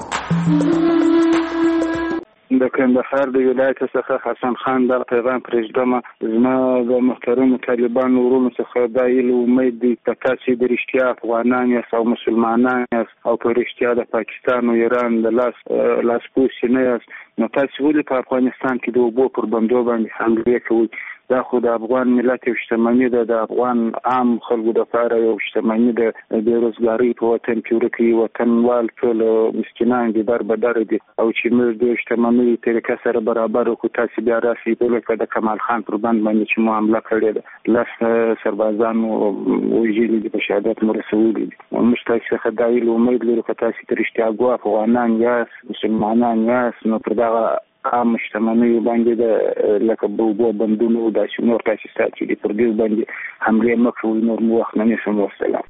U: د کندهار د ولایت څخه حسن خان دا پیغام پرېږدم. زما د محترمو طالبانو ورونو څخه دا هیله امید دی چې تاسې د رښتیا افغانان یاست او مسلمانان یاست او په رښتیا د پاکستان او ایران د لاس لاسپوڅي نه یاست، نو تاسې ولې په افغانستان کې د اوبو پر بندو باندې حملې کوئ؟ دا خو د افغان ملت یو شتمني ده، د افغان عام خلکو دپاره یو شتمني ده. د بېروزګارۍ په وطن کې ورکوي، وطنوال ټول مسکینان دي، در بدر دي، او چې موږ د شتمنۍ طریقه سره برابر وکړو. تاسې بیا راسئ لکه د کمال خان پر بند باندې چې مو حمله کړې ده، لس سربازان مو وژلي دي، په شهادت مو رسولي دي. موږ تاسې څخه دا هیله امید لرو که تاسې د رښتیا ګو افغانان یاست، مسلمانان یاست، نو پر دغه عام شتمنیو باندې د لکه اوبو بندونو داسې نور تاسیسات چې دي پر دې باندې حملې مه کوئ، نور مو وخت نه نیسم. والسلام.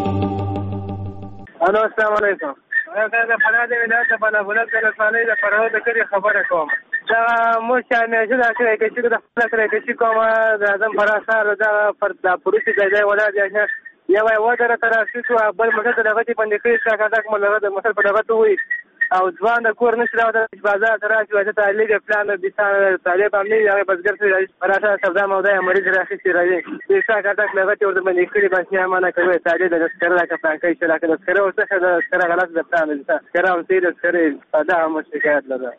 V: الو السلام علیکم. زه د فراه د ولایت د بلابلک د ولسوالۍ د فراه د کلي خبره کوم. دا موږ چې میاشته دا کړی که چې د خپله کړی که چې کومه د اعظم فراه ښار دغه پر دا پروسې ځای ځای ولاړ دی، یو یې ودره ته راسي شو، بل موټر ته دغه دې بندې کړي شاکردک مو لغه د موټر په دغه ته ووایي او ځوان د کور نشي راوتلی چې بازار ته راشي وایي ته لږ پلان بسان طالب هم نه وي، هغې بزګر سړي راشي پراټه سبزا موده یې مریض راخیستې راځي د شاکردک لغه ته ورته بندې کړي بس نه منع کوي طالب د تذکره راکړه پلان کوي چې راکړه تذکره ورڅخه د تذکره غلط د پلان د تذکره هم صحیح د تذکرې دا هم شکایت لري.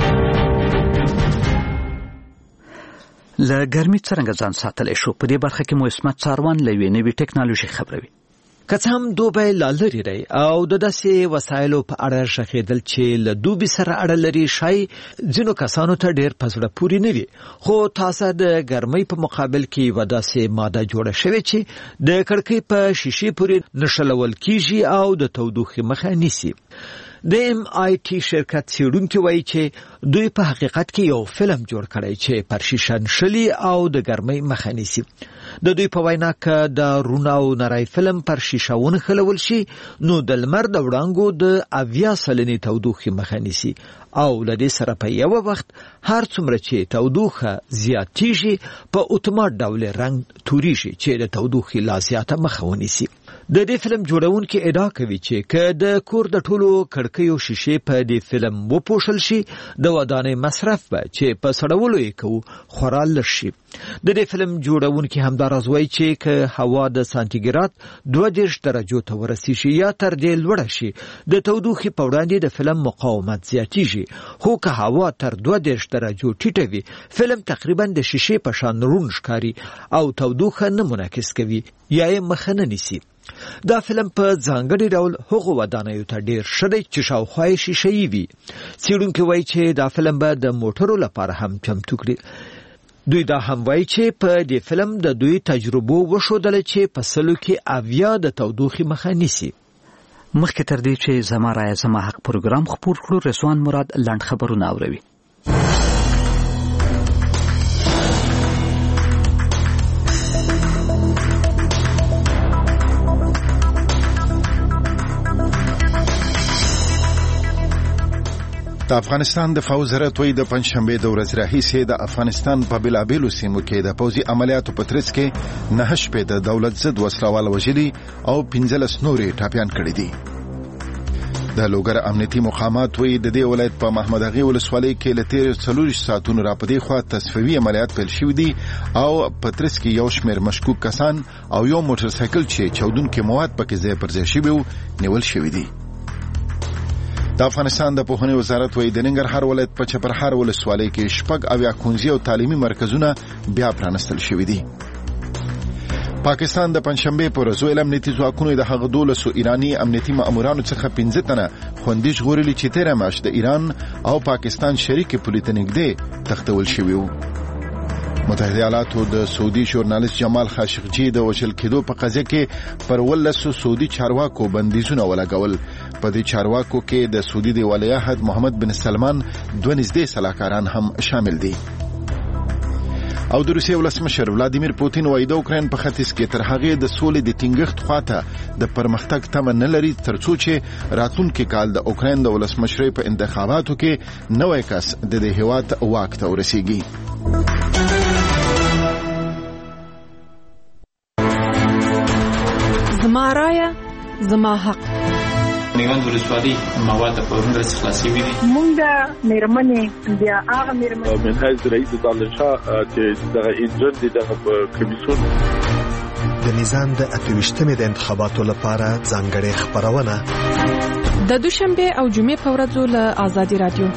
B: له ګرمۍ څرنګه ځان ساتلی شو؟ په دې برخه کې مو عصمت څاروان له یوې نوې ټکنالوژي خبروي.
W: که څه هم دوبی لا لرې دی او د داسې وسایلو په اړه غږېدل چې له دوبي سره اړه لري ښایي ځینو کسانو ته ډېر په زړه پورې نه وي، خو تاسو د ګرمۍ په مقابل کې یوه داسې ماده جوړه شوې چې د کړکۍ په شیشې پورې نښلول کیږي او د تودوخې مخه نیسي. د ایم آی ټي شرکت څېړونکي وایي چې دوی په حقیقت کې یو فلم جوړ کړی چې پر شیشه نښلي او د ګرمۍ مخه نیسي. د دوی په وینا که د روڼ او نری فلم پر شیشه ونښلول شي نو د لمر د وړانګو د اویا سلنې تودوخې مخه نیسي او له دې سره په یوه وخت هر څومره چې تودوخه زیاتیږي په اتومات ډول رنګ توریږي چې د تودوخې لا زیاته مخه ونیسي. د دې فلم جوړونکي ادعا کوي چې که د کور د ټولو کړکیو شیشې په دې فلم وپوښل شي د ودانۍ مصرف به چې په سړولو یې کوو خورا لږ شي. د دې فلم جوړونکي همداراز وایي چې که هوا د سانتیګراد دوه دېرش درجو ته ورسیږي یا تر دې لوړه شي د تودوخې په وړاندې د فلم مقاومت زیاتیږي، خو که هوا تر دوه دېرش درجو ټیټه وي فلم تقریبا د شیشې په شان روڼ ښکاري او تودوخه نه منعکس کوي یا یې مخه نه نیسي. دا فلم په ځانګړي ډول هغو ودانیو ته ډیر ښه دی چې شاوخوا یې شیشه‌یي وي. څېړونکي وایي چې دا فلم به د موټرو لپاره هم چمتو کړي. دوی دا هم وایي چې په دې فلم د دوی تجربو وښودله چې په سلو کې اویا د تودوخې مخه نیسي.
B: مخکې تر دې چې زما رایه زما حق پروګرام خپور کړو، رضوان مراد لنډ خبرونه اوروي.
Q: د افغانستان د فوز هرات وی د پنځشنبه د ورځې راهیسې د افغانستان په بلابلو سیمو کې د پوځي عملیاتو په ترڅ کې نه شپې د دولت ضد وسلوال وژلي او پنځلس نورې ټاپیان کړي دي. د لوګر امنیتي مقامات وی د دې ولایت په محمد اغي ولسوالۍ کې له تیر څلور ساعتونو را پدې خوا تصفیوي عملیات پیل شوي دي او په ترڅ کې یو شمېر مشکوک کسان او یو موټر سایکل چې چودونکي مواد پکې ځای پر ځای شوي وو نیول شوي دي. د افغانستان د پوهنې وزارت وایي د ننګرهار ولایت په چپرهار ولسوالۍ کې شپږ اویا ښوونځي او تعلیمي مرکزونه بیا پرانستل شوي دي. پاکستان د پنځشنبې په ورځ ویل امنیتي ځواکونو د هغه دولسو ایراني امنیتي مامورانو څخه پنځه تنه خوندي ژغورلي چې تېره میاشت د ایران او پاکستان شریکې پولې ته نږدې تښتول شوي وو. متحده ایالاتو د سعودي ژورنالیست جمال خاشقجي د وژل کېدو په قضیه کې پر ولسو سعودي چارواکو بندیزونه ولګول. په دې چارواکو کې د سعودي د ولیعهد محمد بن سلمان دوه نږدې سلاکاران هم شامل دي. او د روسیې ولسمشر ولادیمیر پوتین وایي د اوکراین په ختیځ کې تر هغې د سولې د ټینګښت خواته د پرمختګ تمه نه لري ترڅو چې راتلونکي کال د اوکراین د ولسمشرۍ په انتخاباتو کې نوی کس د دې هېواد واک ته ورسیږي.
C: زما رایه زما حق.
P: نیوند ولسوالۍ مواد په ورنډه خلاصي وي.
C: مونږ د میرمنې بیا هغه میرمنې
D: من حیث رئیس دانشاه چې دغه انجن دي دغه کمیسیون
A: د نظام د اتویشتمې د انتخاباتو لپاره ځانګړې خبرونه
C: د دوشنبه او جمعې په ورځو له آزادي رادیو.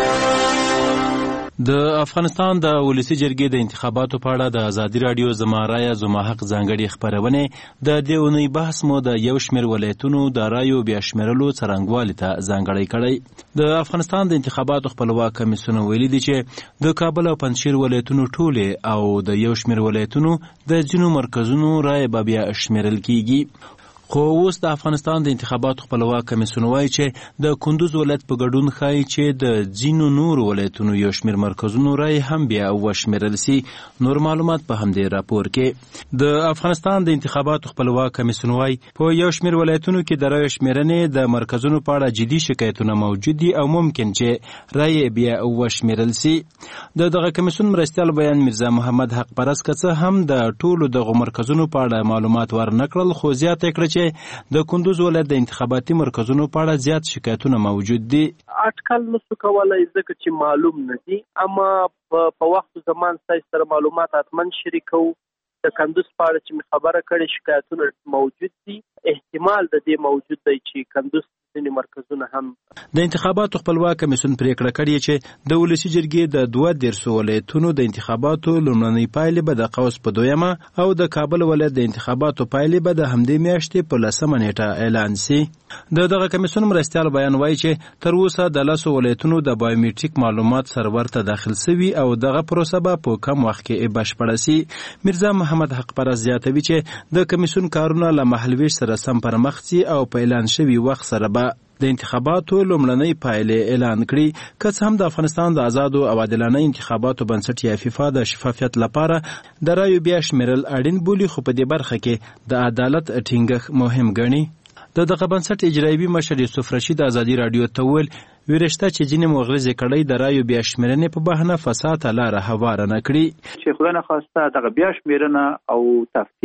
F: د افغانستان د ولسی جرګې د انتخاباتو په اړه د ازادي رادیو زما رایه زما حق ځانګړي خبرونه د دې اونۍ بحث مو د یو شمېر ولایتونو د رایو بیا شمېرلو څرنګوالي ته ځانګړی کړی. د افغانستان د انتخاباتو خپلواک کمیسیون ویلي دي چې د کابل او پنځشیر ولایتونو ټولې او د یو شمېر ولایتونو د ځینو مرکزونو رایې به بیا شمېرل کیږي. خو اوس د افغانستان د انتخاباتو خپلواک کمیسیون وایي چې د کندوز ولایت په ګډون ښایي چې د ځینو نورو ولایتونو یو شمېر مرکزونو رایې هم بیا وشمېرل سي. نور معلومات په همدې راپور کې. د افغانستان د انتخاباتو خپلواک کمیسیون وایي په یو شمېر ولایتونو کې د رایو شمېرنې د مرکزونو په اړه جدي شکایتونه موجود دي او ممکن چې رایې بیا وشمېرل سي. د دغه کمیسیون مرستیال بیان میرزا محمد حق پرست که څه هم د ټولو دغو مرکزونو په اړه معلومات ورنکړل، خو زیاته کړه چې د کندوز ولایت د انتخاباتي مرکزونو په اړه زیات شکایتونه موجود دي.
E: اټکل نشو کولای ځکه چې معلوم نه دي، اما په وخت زمان سره معلومات حتما شریکو. د کندوز په اړه چې خبره کړې شکایتونه موجود دي، احتمال د دې موجود دی چې کندوز ځینې مرکزونه هم.
F: د انتخاباتو خپلواک کمیسیون پریکړه کړې چې د ولسی جرګې د دوه دیرشو ولایتونو د انتخاباتو لومړنۍ پایلې به د قوس په دویمه او د کابل ولایت د انتخاباتو پایلې به د همدې میاشتې په لسمه نیټه اعلان سي. د دغه کمیسیون مرستیال بیان وایي چې تر اوسه د لسو ولایتونو د بایومټریک معلومات سرور ته داخل سوي او دغه پروسه به په کم وخت کې بشپړه سي. میرزا محمد حق پرست زیاتوي چې د کمیسیون کارونه له مهالویش سره سم پر مخ ځي او په اعلان شوي وخت سره به د انتخاباتو لومړنۍ پایلې اعلان کړي. که څه هم د افغانستان د آزادو او عادلانه انتخاباتو بنسټ یا فیفا د شفافیت لپاره د رایو بیا شمېرل اړین بولي، خو په دې برخه کې د عدالت ټینګښت مهم ګڼي. د دغه بنسټ اجرایوي مشر یوسف رشید آزادي رادیو ته وویل ویرشته چې ځینې مغرضې کړۍ د رایو بیا شمېرنې په بهانه فساد ته لاره هواره نه کړي.
X: چې خدای نخواسته دغه بیا شمېرنه او تفتیش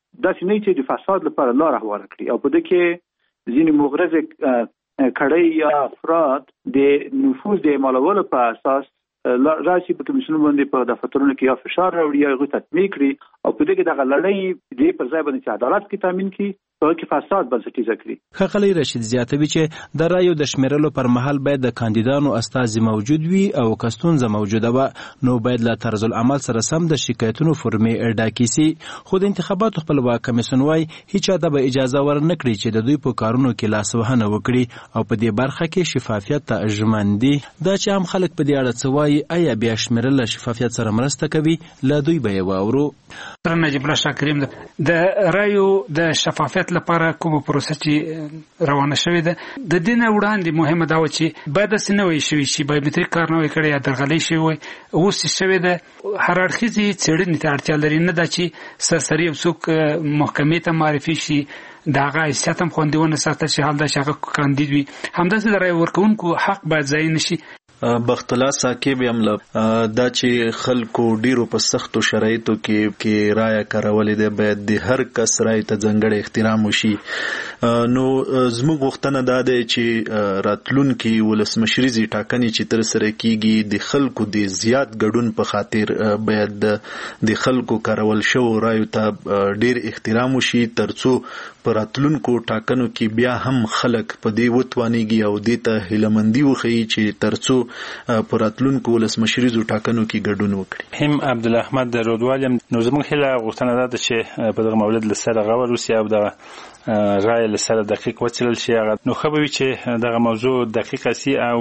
H: داسې نه چې د فساد لپاره لار هواره کړي او په دې کې ځینې مغرض کړۍ یا افراد د نفوذ د اعمالولو په اساس راشي په کمیسیون باندې په دفترونو کې یا فشار راوړي یا هغه تطبیق کړي او په دې کې دغه لړۍ د پر ځای باندې چې عدالت کې تامین کړي او کې فساد بنسټیزه کړي.
F: ښاغلی رشید زیاتوي چې د رایو د شمیرلو پر مهال باید د کاندیدانو استازي موجود وي او که ستونزه موجوده وه نو باید له طرز العمل سره سم د شکایتونو فرمې ډاکې سي. خو د انتخاباتو خپلواک کمیسیون وایي هیچ چا ته به اجازه ورنه کړي چې د دوی په کارونو کې لاسوهنه وکړي او په دې برخه کې شفافیت ته ژمن دي. دا چې عام خلک په دې اړه څه وایي آیا بیا شمیرل له شفافیت سره مرسته کوي له دوی به یې واورو.
I: نجیب الله شاه کریم د رایو د شفافیت لپاره کومه پروسه چې روانه شوې ده د دې نه وړاندې مهمه دا و چې باید داسې نه وي شوي چې بایومتریک کار نه وي کړی یا درغلۍ شوې وي. اوس چې شوې ده هر اړخیزې څېړنې ته اړتیا لري، نه ده چې سرسري یو څوک محکمې ته معرفي شي د هغه حیثیت هم خوندي ونه ساتل شي، حال دا چې هغه کاندید وي. همداسې د رایې ورکوونکو حق باید ضایع نه شي.
J: بخت الله ساکب یم له دا چې خلکو ډیرو په سختو شرایطو کې کې رایه کارولې ده باید د هر کس رایې ته ځانګړی احترام وشي. نو زموږ غوښتنه دا ده چې راتلونکي ولسمشریزي ټاکنې چې تر سره کیږي د خلکو د زیات ګډون په خاطر باید د خلکو کارول شو رایو ته ډیر احترام وشي ترڅو پر راتلونکو ټاکنو کې بیا هم خلک په دې وتوانيږي او دې ته هیلمندي وخی چې ترڅو پر راتلونکو ولسمشریزو ټاکنو کې ګډون وکړي.
P: هم عبد الاحمد رودوالیم نو زموږ هله غوښتنه ده چې په دغه مولد لسره غوړ وسی او د رای لسره دقیق وڅلل شي. نو خو به چې دغه موضوع دقیقه سي او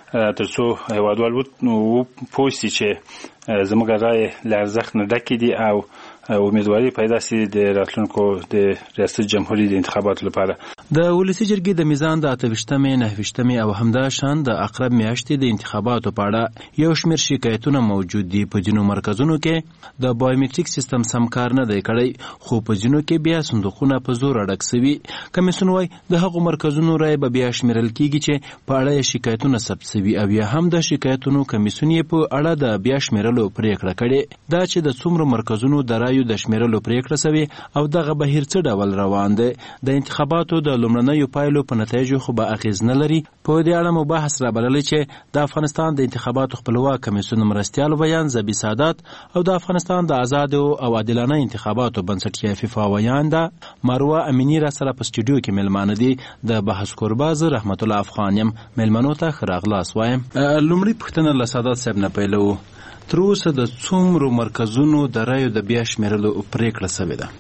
P: ترڅو هوادوال وو پوښتي چې زموږ رای لارزخ نه ډکې دي او امیدواري پیدا سي د راتلونکو د ریاست جمهوریت د انتخاباتو لپاره.
F: د ولسی جرګې د میزان د اتهشتمې نهوشتمې او همدا شان د اقرب میاشتې د انتخاباتو په اړه یو شمېر شکایتونه موجود دي. په ځینو مرکزونو کې د بایومتریک سیستم سم کار نه دی کړی، خو په ځینو کې بیا صندوقونه په زور اډک سوي. کمیسیون وايي د هغو مرکزونو رای به بیا شمیرل کیږي چې په اړه شکایتونه ثبت سوي او یا هم د شکایتونو کمیسیون یې په اړه د بیا شمیرلو پریکړه کړې. دا چې د څومره مرکزونو د رایو د شمیرلو پریکړه سوي او دغه بهیر څه ډول روان دی د انتخاباتو د لومړنیو پایلو په نتایجو خو به اغیز نه لري. په دې اړه مو بحث رابللی چې د افغانستان د انتخاباتو خپلواک کمیسیون مرستیال بیان زبی سادات او د افغانستان د آزاد او عادلانه انتخاباتو بنسټ فیفا بیان ده مروه امینی را سره په سټوډیو کې ملمانه دي. د بحث کورباز رحمت الله افغان یم. ملمنو ته خراغلاس وایم. لومړی پوښتنه له سادات صاحب نه پیلو. تر اوسه د څومره مرکزونو د رایو د بیا شمیرلو پریکړه شوې ده؟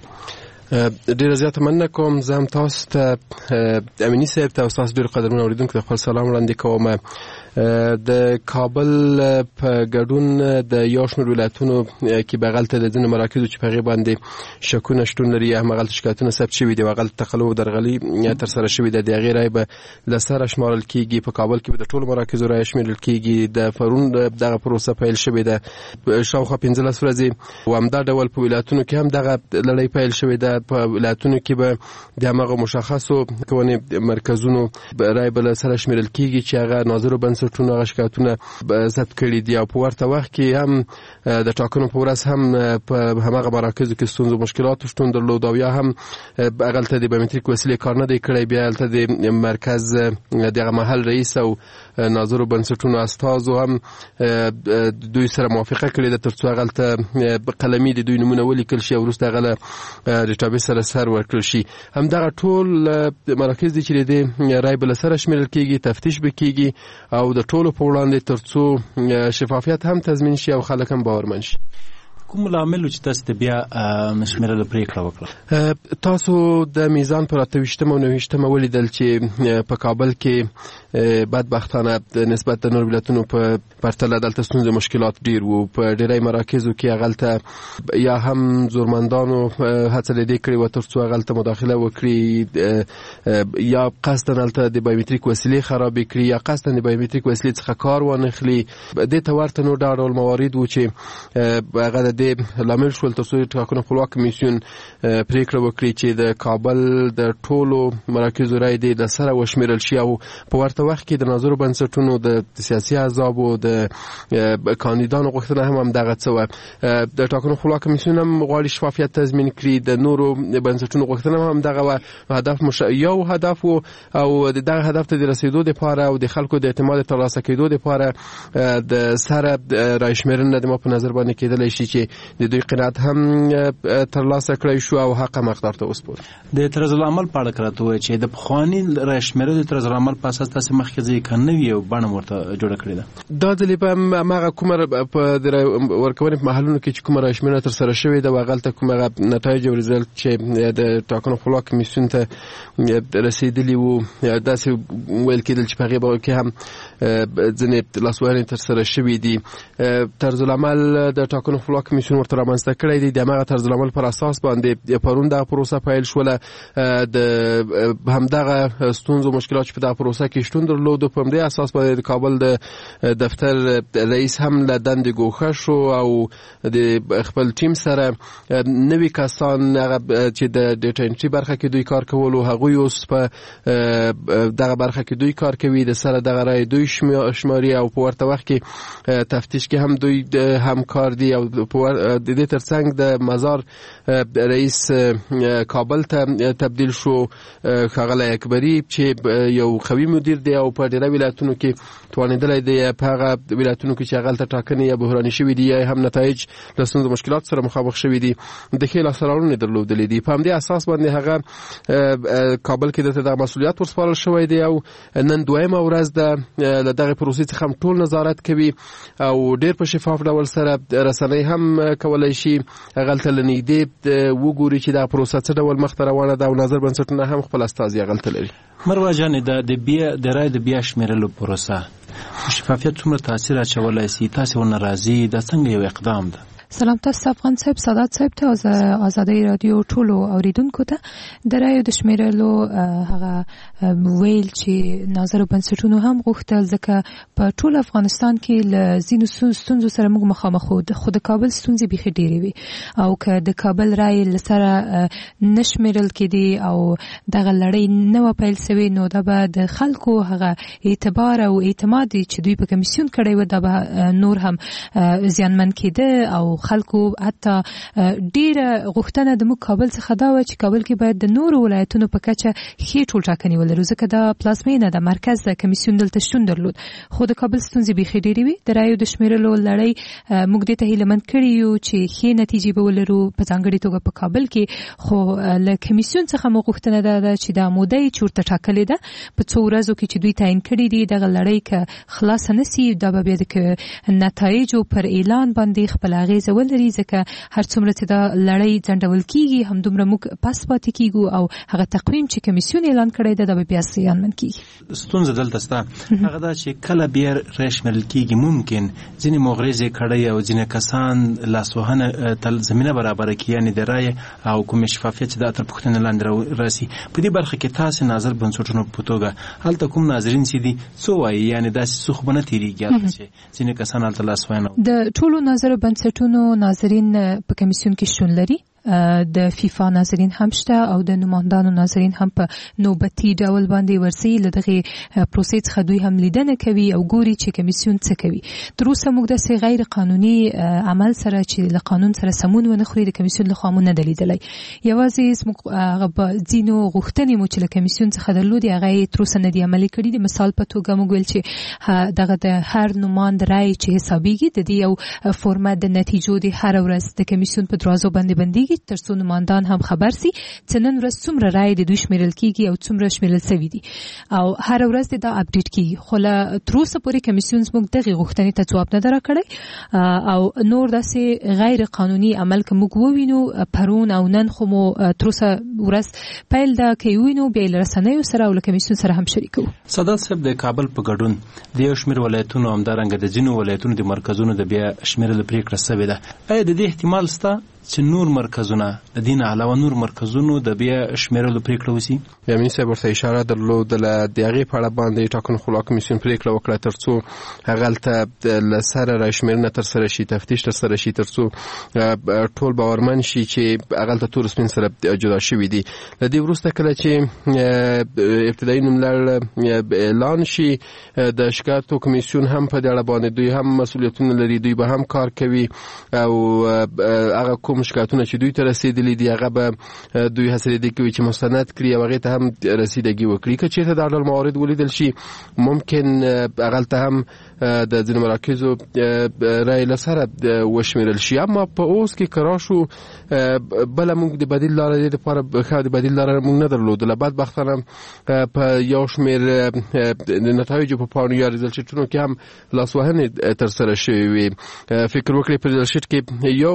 X: ډیره زیاته مننه کوم. زه هم تاسو ته امینی صاحب ته او تاسو ډیر قدرمن اوریدونکو ته خپل سلام وړاندې کوم. د کابل په ګډون د یو شمېر ولایتونو کې بغل ته د ځینو مراکزو چې په هغې باندې شکونه شتون لري یا همغلته شکایتونه ثبت شوي دي او هغلته تقلب او درغلي ترسره شوي ده، د هغې رایې به له سره شمارل کېږي. په کابل کې به د ټولو مراکزو رایې شمیرل کېږي. د پرون دغه پروسه پیل شوې ده، شاوخوا پنځلس ورځې او همدا ډول په ولایتونو کې هم دغه لړۍ پیل شوې ده. په ولایتونو کې به د همغه مشخصو کوونې مرکزونو رایې به له سره شمیرل کېږي چې هغه ناظرو بنسټونو هغه شکایتونه ثبت کړي دي او په ورته وخت کې هم د ټاکنو په ورځ هم په همغه مراکزو کې ستونزو مشکلاتو شتون درلود او یا هم هغلته د بایومتریک وسیلې کار نه دی کړی. بیا هلته د مرکز دغه محل رئیس او ناظرو بنسټونو استازو هم دوی سره موافقه کړې ده ترڅو هغلته قلمي د دوی نومونه ولیکل شي او وروسته هغه له ډیټابیس سره سر ورکړل شي. همدغه ټول مراکز دي چې د رای بل سره شمیرل کېږي، تفتیش به کېږي او د ټولو په وړاندې ترڅو شفافیت هم تضمین شي او خلک هم باورمن شي.
F: کوم لامل چې تاسو ته بیا شمیرل پریکړه وکړه؟
X: تاسو د میزان پر اتهشتمه او نهویشتمه ولیدل چې په کابل کې بدبختانه نسبت د نور ولایتونو په پرتله دلته ستونزې مشکلات ډیر وو. په ډیری مراکزو کې هغلته یا هم زورمندانو هڅه لیدې کړې وه ترڅو هغلته مداخله وکړي یا قصدن هلته د بایومتریک وسیلې خرابې کړي یا قصدن د بایومتریک وسیلې څخه کار وانخلي. دې ته ورته نور ډول ډول موارد وو چې هغه د لامل شول ترڅو د ټاکنو خپلواک کمیسیون پریکړه وکړي چې د کابل د ټولو مراکزو رایې د سره وشمیرل شي او په ورته ورته وخت کې د ناظرو بنسټونو د سیاسي احزابو د کاندیدانو غوښتنه هم همدغه څه وه. د ټاکنو خپلواک کمیسیون هم غواړي شفافیت تضمین کړي، د نورو بنسټونو غوښتنه هم همدغه وه. هدف مش... یو هدف و او دغه هدف ته د رسیدو لپاره او د خلکو د اعتماد ترلاسه کېدو لپاره د سره رایشمېرنه د ما په نظر باندې کېدلی شي چې د دوی قناعت هم ترلاسه کړی شو او حق مقدار ته وسپارل.
F: د طرز العمل په اړه راته وایي چې د پخواني رایشمېرلو د طرز العمل په اساس تاسو مخکې ځای کنوي او بڼه ورته جوړه کړې ده.
X: دا د لیبه ماغه کومه په ورکوونې په محلونو کې چې کومه رایشمېرنه تر سره شوې ده واغلته کومه نتایج او رزلټ چې د ټاکنو خپلواک کمیسیون ته رسیدلی وو داسې ویل کېدل چې په هغې کې هم ځینې لاسوهنې تر سره شوې دي. طرز العمل د ټاکنو خپلواک کمیسیون ورته رامنځته کړی دی. د هماغه طرز العمل پر اساس باندې پرون دغه پروسه پیل شوله. د همدغه ستونزو مشکلات چې په دغه پروسه کې شتون درلود په همدې اساس باندې د کابل د دفتر رئیس هم له دندې ګوښه شو او د خپل ټیم سره نوي کسان چې د ډیټا انټري برخه کې دوی کار کولو هغوی اوس په دغه برخه کې دوی کار کوي. د سره دغه رای دوی شماري او په ورته وخت کې تفتیش کې هم دوی همکار دي او د دې ترڅنګ د مزار رئیس کابل ته تبدیل شو ښاغلی اکبري چې یو قوي مدیر دی او په ډیره ولایتونو کې توانېدلی دی په هغه ولایتونو کې چې هغلته ټاکنې یا بحراني شوي دي یا هم نتایج له ستونزو مشکلات سره مخامخ شوي دي د ښې لاسته راوړنې درلودلې دي. په همدې اساس باندې هغه کابل کې دته دغه مسؤلیت ورسپارل شوی دی او نن دویمه ورځ ده له دغه پروسې څخه هم ټول نظارت کوي او ډېر په شفاف ډول سره رسنۍ هم کولی شي هغلته له نږدې وګوري چې دغه پروسه څه ډول مخته روانه ده او نظر بنسټونه هم خپل استازي هغلته لري.
F: مروه جانې د بیا د رای د بیا شمیرلو پروسه شفافیت څومره تاثیر اچولی سي؟ تاسو ورنه راضي؟ دا څنګه یو اقدام ده؟
G: سلام تاسو افغان صاحب سادات صاحب ته از آزادی رادیو ټولو اوریدونکو ته د رایو د شمیرلو هغه ویل چې ناظر بنسټونو هم غوښتل ځکه په ټول افغانستان کې ل زینو ستونزو سره موږ مخامخ خو د کابل ستونزې بيخي ډېرې وي او که د کابل رای لسره نشمیرل کېدي او دغه لړۍ نو پیل سوي نو دا به د خلکو هغه اعتبار او اعتماد چې دوی په کمیسیون کړی و دا به نور هم زیانمن کېده او خلکو حتی ډیره غوښتنه د موږ کابل څخه دا و چې کابل کې باید د نورو ولایتونو په کچه ښې ټولټاکنې ولرو ځکه دا پلازمینه د مرکز د کمیسیون دلته شتون درلود خو د کابل ستونزې بیخي ډېرې وي. د رایو د شمیرلو لړۍ موږ دې ته هیله مند کړي یو چې ښې نتیجې به ولرو په ځانګړې توګه په کابل کې خو له کمیسیون څخه مو غوښتنه دا ده چې دا موده یې چې ورته ټاکلې ده په څو ورځو کې چې دوی تعیین کړي دي دغه لړۍ که خلاصه نه سي دا به بیا د نتایجو پر اعلان باندې خپل اغېز ولري ځکه هر څومره چې دا لړۍ ځنډول کیږي همدومره موږ پس پاتې کیږو او هغه تقویم چې کمیسیون اعلان کړی دی دا به بیا زیانمن کیږي.
F: ستونزه دلته سته هغه دا چې کله بیا رایشمیرل کیږي ممکن ځینې مغرضې کړۍ او ځینې کسان لاسوهنه تل زمینه برابره کړي یعنې د رایې او کومې شفافیت چې دا تر پوښتنې لاندې راسي. په دې برخه کې تاسې ناظر بنسټونو په توګه هلته کوم ناظرین چې دي څه وایي یعنې داسې څه خو به نه تېرېږي هلته چې ځینې کسان هلته لاسوهنه
G: د ټولو ناظر بنسټونو ناظرین په کمیسیون کې شتون لري د فیفا ناظرین هم شته او د نمایندانو ناظرین هم په نوبتي ډول باندې ورسي لدغه پروسې څخه دوی هم لیدنه کوي او ګوري چې کمیسیون څه کوي. تر اوسه موږ د غیر قانوني عمل سره چې له قانون سره سمون ونه خوري د کمیسیون لخوا مونږ نه دلیدلای. یوازې موږ هغه ځینو غوښتنې مو چې له کمیسیون څخه درلودي هغه تر اوسه نه دی عملي کړي. د مثال په توګه موږ ویل چې دغه د هر نماند رای چې حسابيږي د دې یو فورمات د نتیجو د هر ورځ د کمیسیون په دروازو باندې بندي ترڅو نمایندان هم خبر سي چې نن ورځ څومره رای د دوی شمیرل کیږي او څومره شمیرل شوی دي او هر ورځ دا اپډیټ کیږي. خو له تر اوسه پورې کمیسیون زموږ دغه غوښتنې ته ځواب نه درکړی او نور داسې غیر قانوني عمل کوم ووینو پرون او نن خو مو تر اوسه ورځ پیل دا کوي بیا له رسنیو سره او له کمیسیون سره هم شریکو.
F: سادات صاحب د کابل په ګډون د یو شمیر ولایتونو همدارنګه د ځینو ولایتونو د مرکزونو د بیا شمیرل پریکړه شوې ده. آیا د دې احتمال شته چې نور مرکزونه د دین علاوه نور مرکزونو د بیا شمیرلو پریکړه وسی.
X: یمین صاحب ورته اشاره درلودله د هغې په اړه باندې ټاکنو خپلواک کمیسیون پریکړه وکړه ترڅو هغلته له سره راشمیرنه ترسره شي، تفتیش ترسره شي، ترڅو ټول باورمن شي چې هغلته تور سپین سره جدا شوي دي. له دې وروسته کله چې ابتدایي نوملړ اعلان شي د شکایتو کمیسیون هم په دې اړه باندې دوی هم مسؤلیتونه لري، دوی به هم کار کوي او هغه کوم شکایتونه چې دوی ته رسیدلي دي هغه به دوی هڅه کوي چې مستند کړي او هغې ته هم رسیدګي وکړي. که چېرته دا ډول موارد ولیدل شي ممکن هغلته هم د ځینو مراکزو رایې له سره وشمیرل شي. اما په اوس کې که راشو بله موږ د بدیل لاره دې دپاره ښه د بدیل لاره موږ نه درلودله. بدبختانه په یو شمېر د نتایجو په پاڼو یا ریزلټونو کې هم لاسوهنې ترسره شوې وي. فکر وکړئ په ریزلټ کې یو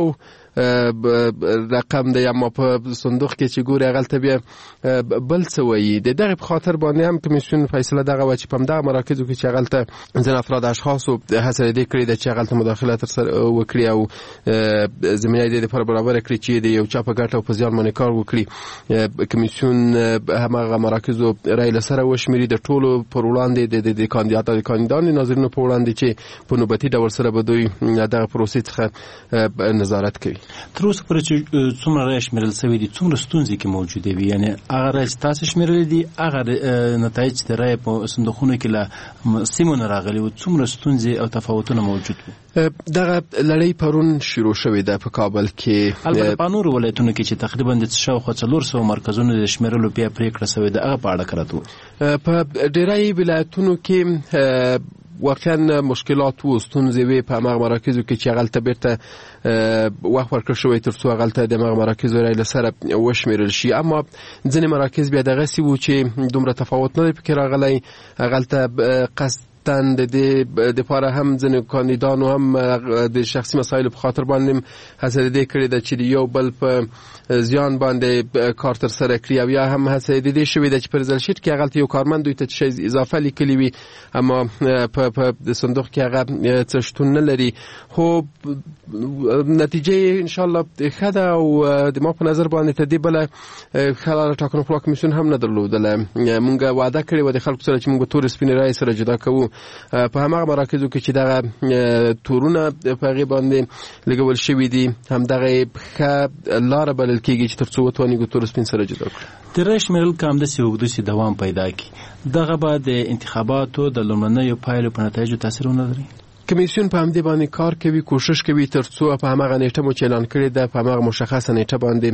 X: رقم دی اما په صندوق کې چې ګوري هغلته بیا بل څه وایي. د دغې په خاطر باندې هم کمیسیون فیصله دغه وه چې په همدغه مراکزو کې چې هغلته ځینې افراد اشخاصو هڅه دې کړې ده چې هغلته مداخله ترسره وکړي او زمینه دې دپاره برابره کړي چې د یو چا په ګټه او په زیان باندې کار وکړي. کمیسیون هماغه مراکزو رایې له سره وشمېري د ټولو پر وړاندې د کاندیدانو د کاندیدانو ناظرینو په وړاندې چې په نوبتي ډول سره به دوی دغه پروسې څخه نظارت کوي.
F: تر اوسه پورې چې څومره رایې شمیرل سوي دي څومره ستونزې کې موجودې وي، یعنې هغه رایې چې تاسو شمیرلې دي هغه نتایج چې د رایې په صندوقونو کې له سیمو نه راغلي وو څومره ستونزې او تفاوتونه موجود وو؟
X: دغه لړۍ پرون شروع شوې ده په کابل کې.
F: البته په نورو ولایتونو کې چې تقریبا د شاوخوا څلور سوه مرکزونو د شمیرلو بیا پریکړه سوې ده هغه په اړه کراتو
X: په ډېری ولایتونو کې واقعا مشکلات و ستونزې وې په هماغه مراکزو کې چې هغلته بیرته وخت ورکړل شوی تر څو هغلته د هماغه مراکزو رایې له سره وشمېرل شي. اما ځینې مراکز بیا دغسې وو چې دومره تفاوت نه دی پکې راغلی، هغلته قصد د دې دپاره هم ځینې کاندیدانو هم د شخصي مسایلو په خاطر باندې هڅه دې کړې ده چې یو بل په زیان باندې کار ترسره کړي او یا هم هڅه دې شوې ده چې په ریزلټ شیټ کې هغلته یو کارمند دوی ته شی اضافه لیکلي وي اما په د صندوق کې هغه څه شتون نه لري. خو نتیجه انشاءالله ښه ده او د ما په نظر باندې ته دې بله ښه لاره ټاکنو خپلواک کمیسیون هم نه درلودله. مونږ وعده کړې وه د خلکو سره چې مونږ تورې سپینې رایې سره جدا کوو. په هماغه مراکزو کې چې دغه تورونه په هغې باندې لګول شوي دي همدغه ښه لاره بلل کېږي چې تر څو وتوانېږو تور سپین سره جدا کړو.
F: د رایې شمیرل که همداسې اوږدوسې دوام پیدا کړي دغه به د انتخاباتو د لومړنیو پایلو په نتایجو تاثیر ونه لري؟
X: کمیسیون په همدې باندې کار کوي، کوشش کوي تر څو په هماغه نیټه مو چې اعلان کړې ده په هماغه مشخصه نیټه باندې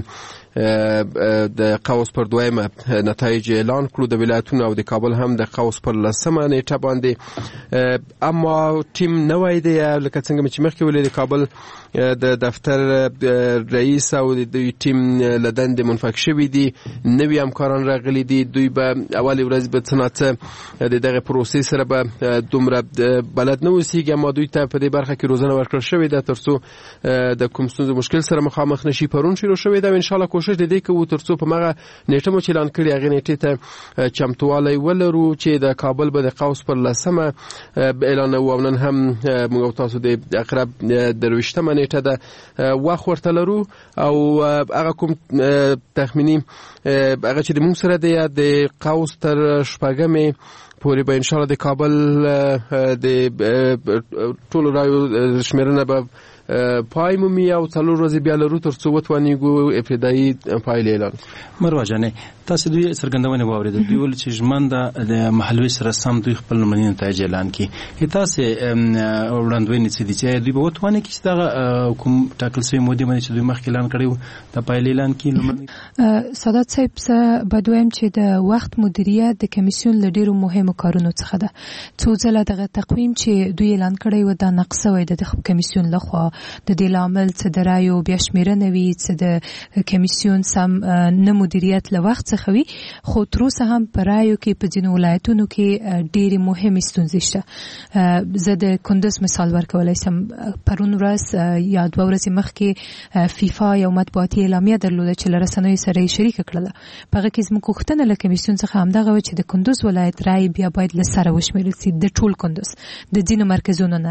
X: د قوس پر دویمه نتایج اعلان کړو د ولایتونو او د کابل هم د قوس پر لسمه نیټه باندې. اما ټیم نوی دی لکه څنګه چې مخکې ویلې د کابل د دفتر رئیس او د ټیم له دندې منفک شوي دي، نوي همکاران راغلي دي. دوی به اولې ورځ به څه ناڅه د دغه پروسې سره به دومره بلد نه اوسېږي اما دوی ته په دې برخه کې روزنه ورکړل شوې ده تر څو د کوم ستونزو مشکل سره مخامخ نشي. پرون شروع شوې ده او انشاءالله کوشش د دې کوو تر څو په هغه نیټه مو چې اعلان کړې هغې نیټې ته چمتوالی ولرو چې د کابل به د قوس پر لسمه اعلانوو او نن هم موږ او تاسو د اقرب درویشتمه نیټه ده وخت ورته لرو او هغه کوم تخمیني هغه چې د موږ سره دی د قوس تر شپږمې پورې به انشاءالله د کابل د ټولو رایو شمیرنه به پای مومي او څلور ورځې بیا لرو تر څو وتوانېږو ابتدایي پایلې اعلان.
F: مروه جانې تاسو دوی څرګندونې واورېدل، دوی ویل چې ژمنده د محلوي سره سم دوی خپل لومړني نتایج اعلان کړي. تاسې وړاندوینې څه دي چې دوی به وتواني کړي چې دغه کوم ټاکل شوي مودې باندې چې دوی مخکې اعلان کړی و د پایلې اعلان کړي لومړني؟
G: سادات صاحب زه به دویم چې د وخت مدیریت د کمیسیون له ډېرو مهمو کارونو څخه ده. څو ځله دغه تقویم چې دوی اعلان کړی و دا نقص شوی ده د کمیسیون لخوا د دې لامل څه د رایو بیا شمیرنه وي څه د کمیسیون سم نه مدیریت له وخت څخه وي. خو تر اوسه هم په رایو کې په ځینو ولایتونو کې ډېرې مهمې ستونزې شته. زه د کندز مثال ورکولی شم. پرون ورځ یا دوه ورځې مخکې فیفا یو مطبوعاتي اعلامیه درلوده چې له رسنیو سره یې شریکه کړله. په هغه کې زموږ غوښتنه له کمیسیون څخه همدغه وه چې د کندز ولایت رایې بیا باید له سره وشمیرل شي د ټول کندز د ځینو مرکزونو نه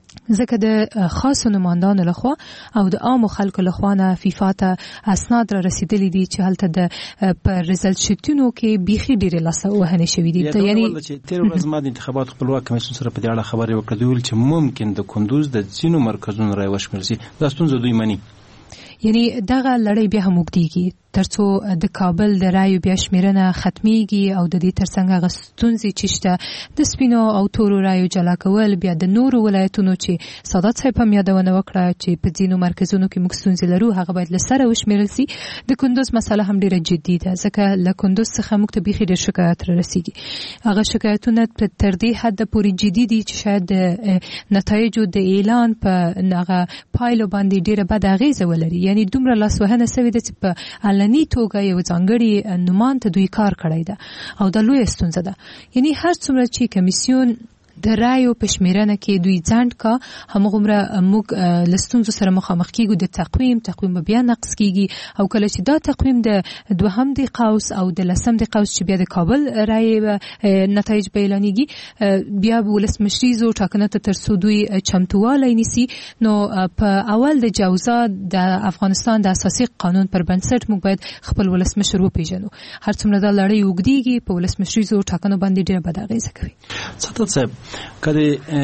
G: ځکه د خاصو نمائندانو لخوا او د عامو خلکو لخوا نه فیفا ته اسناد را رسیدلي دي چې هلته د په ریزلټ شیټونو کې بیخي ډېرې لاسه وهنې شوي دي.
F: یعنی تیر ورځ ما د انتخاباتو خپلواک کمیسیون سره په دې اړه خبرې وکړې چې ممکن د کندوز د ځینو مرکزونو رای وشمېرل شي. دا ستونزه دوی مني.
G: یعنی دغه لړۍ بیا هم اوږدېږي ترڅو د کابل د رایو بیا شمیرنه ختمیږي او د دې ترڅنګ هغه ستونزې چې شته د سپینو او تورو رایو جلا کول بیا د نورو ولایتونو چې سادات صاحب هم یادونه وکړه چې په ځینو مرکزونو کې موږ ستونزې لرو هغه باید له سره وشمیرل سي. د کندوز مسله هم ډیره جدي ده ځکه له کندوز څخه موږ ته بیخي ډېر شکایت را رسیږي. هغه شکایتونه تر دې حده پورې جدي دي چې شاید د نتایجو د اعلان په هغه پایلو باندې ډیره بد اغیزه ولري. یعنی دومره لاسوهنه سوې ده چې په علني توګه یو ځانګړي نومان ته دوی کار کړی ده او دا لویه ستونزه ده. یعنی هر څومره چې کمیسیون د رایو په شمیرنه کې دوی ځنډ کا همغومره موږ له ستونزو سره مخامخ کیږو. د تقویم تقویم بیا نقص کیږي او کله چې دا تقویم د دوهم د قوس او د لسم د قوس چې بیا د کابل رای نتایج به اعلانېږي بیا به ولسمشریزو ټاکنه ته تر څو دوی چمتووالی نیسي نو په اول د جوزا د افغانستان د اساسي قانون پر بنسټ موږ باید خپل ولسمشر وپیژنو. هر څومره دا لړۍ اوږدېږي په ولسمشریزو ټاکنو باندې ډېره بد اغیزه کوي.
F: سادات صاحب کله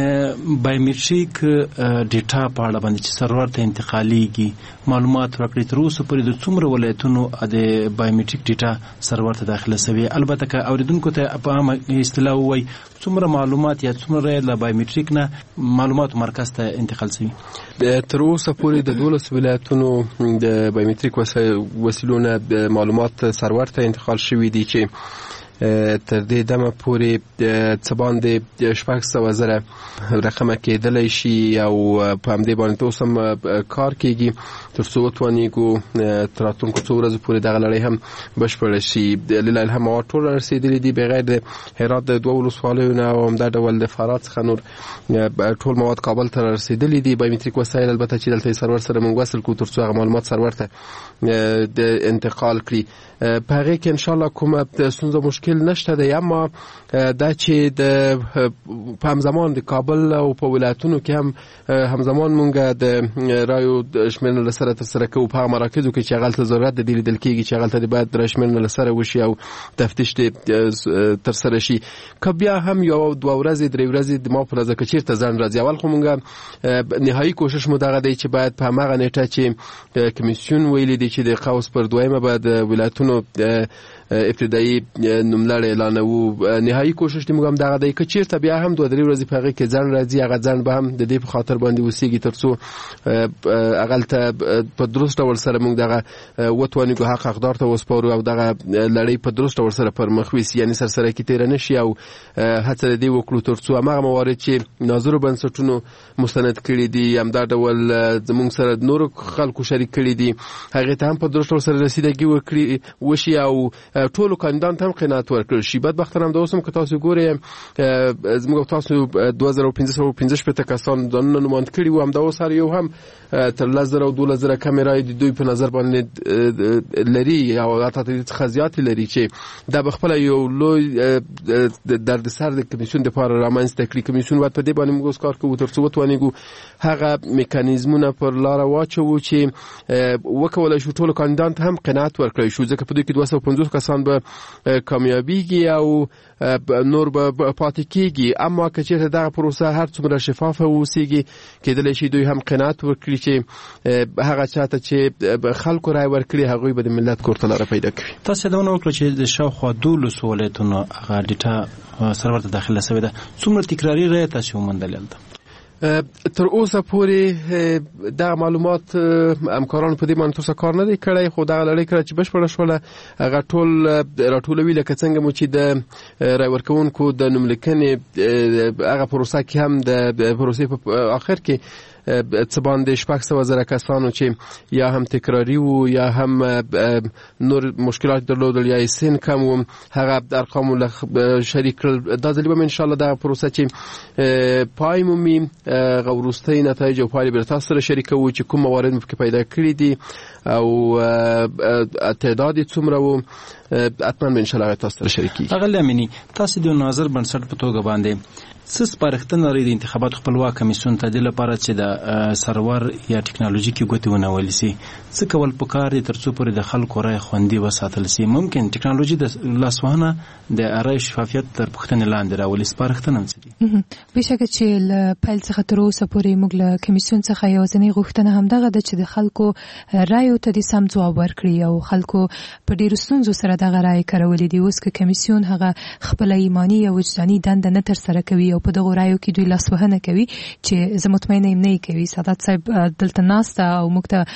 F: بایومټریک ډیټا په اړه باندې چې سرور ته انتقالېږي معلومات ورکړي تر اوسه پورې د څومره ولایتونو د بایومټریک ډیټا سرور ته داخله شوی. البته که اوریدونکو ته په عامه اصطلاح وایي څومره معلومات یا څومره له بایومټریک نه معلومات مرکز ته انتقال شوی.
X: تر اوسه پورې د دولس ولایتونو د بایومټریک وسیلو نه معلومات سرور ته انتقال شوی دي چې تر دې دمه پورې څه باندې شپږ سوه زره رقمه کېدلی شي او په همدې باندې اوس هم کار کېږي تر څو وتوانېږو تر راتلونکو څو ورځو پورې دغه لړۍ هم بشپړه شي. لله الحمد مواد ټول رسېدلي دي بغیر د هرات د دوه ولسوالیو نه او همدا ډول د فرات څخه نور ټول مواد کابل ته رسېدلي دي. بایومټریک وسایل البته چې دلته سرور سره موږ وصل کړو تر څو هغه معلومات سرور ته د انتقال کړي. په هغې کې انشاءالله کومه ستونزه مشکل نشته دی اما دا چې د په همزمان د کابل او په ولایتونو کې هم همزمان مونږ د رایو شمیرنه له سره ترسره کوو په هغه مراکزو کې چې هغلته ضرورت د دې لیدل کېږي چې هغلته باید رای شمیرنه له سره وشي او تفتیش دې ترسره شي. که بیا هم یو دوه ورځې درې ورځې ما په نظر که چېرته ځنډ راځي اول خو مونږ نهایي کوشش مو دغه دی چې باید په هماغه نیټه چې کمیسیون ویلي دی چې د قوس پر دویمه به د ولایتونو ابتدایي نوملړ اعلانوو. نهایي کوشش دې موږ هم دغه دی که چېرته بیا هم دوه درې ورځې په هغې کې ځنډ راځي هغه ځنډ به هم د دې په خاطر باندې اوسېږي تر څو هغلته په درست ډول سره موږ دغه وتوانېږو حق حقدار ته وسپارو او دغه لړۍ په درست ډول سره پر مخ ویسي یعنې سرسره کې تېره نه شي او هڅه د دې وکړو تر څو هماغه موارد چې ناظرو بنسټونو مستند کړي دي همدا ډول زموږ سره نورو خلکو شریک کړي دي هغې ته هم په درست ډول سره رسیدګي وکړي وشي او ټولو کاندیدانو ته هم قناعت ورکړل شي. بدبختانه همدا اوس هم که تاسو ګورئ زموږ تاسو دوه زره پنځه سوه پنځه شپېته کسان ځانونه نوماند کړي وو همدا اوس هر یو هم تر لس زره او دولس زره کمې رایې د دوی په نظر باندې لري او حتی تر دې څخه زیاتې لري چې دا به خپله یو لوی دردسر د کمیسیون دپاره رامنځته کړي. کمیسیون باید په دې باندې موږ اوس کار کوو تر څو وتوانېږو هغه میکانیزمونه پر لاره واچوو چې وکولی شو ټولو کاندیدانو ته هم قناعت ورکړی شو ځکه په دوی کې دوه سوه پنځوس کسان به کامیابیږي او نور به پاتې کېږي اما که چېرته دغه پروسه هر څومره شفافه واوسېږي کېدلی شي دوی هم قناعت ورکړي چې هغه چاته چې خلکو رای ورکړي هغوی به د ملت کور ته لاره پیدا کوي.
F: تاسو یادونه وکړه چې د شاوخوا دولسو ولایتونو هغه ډیټا سرور ته داخله شوې ده څومره تکراري رایې تاسو وموندلې هلته؟
X: تر اوسه پورې دا معلومات همکارانو په دې باندې تر کار نه دی کړی خو دغه لړۍ کله چې بشپړه شوله هغه ټول راټولوي لکه څنګه مو چې د رای ورکوونکو د نوملیکنې هغه پروسه کې هم د پروسې په آخر کې څه باندې شپږ سوه زره کسانو چې یا هم تکراري وو یا هم نور مشکلات درلودل یا یې سن کم و هغه ارقام له شریک کړل. دا ځلې به انشاءالله دغه پروسه چې پای مومي هغه وروستۍ نتایج او پایلې به تاسو سره شریکوو چې کوم موارد مو پکې پیدا کړي دي او تعداد یې څومره و حتما به انشاءالله تاسو سره شریکېږي.
F: اغلې امیني تاسو د ناظر بنسټ په توګه باندې څه سپارښتنه لري د انتخاباتو خپلواک کمیسیون ته د لپاره چې د سرور یا ټکنالوژي کې ګوتې ونیول شي؟ څه کول پکار دي ترڅو پورې د خلکو رای خوندي وساتل شي؟ ممکن ټکنالوژي د لاسوهنه د رای شفافیت تر پوښتنې لاندې راولي. سپارښتنه څه دي؟
G: بشکه چې له پیل څخه تر اوسه پورې موږ له کمیسیون څخه یوازینۍ غوښتنه همدغه ده چې د خلکو رایو ته د سم ځواب ورکړي او خلکو په ډیرو ستونزو سره دغه رای کارولې دي. اوس که کمیسیون هغه خپل ایمانی یا وجداني دنده نه ترسره کوي او په دغه رایو کې دوی لاسوهنه کوي چې زه مطمئنه یم نه کوي. سادات صاحب دلته ناسته او موږ ته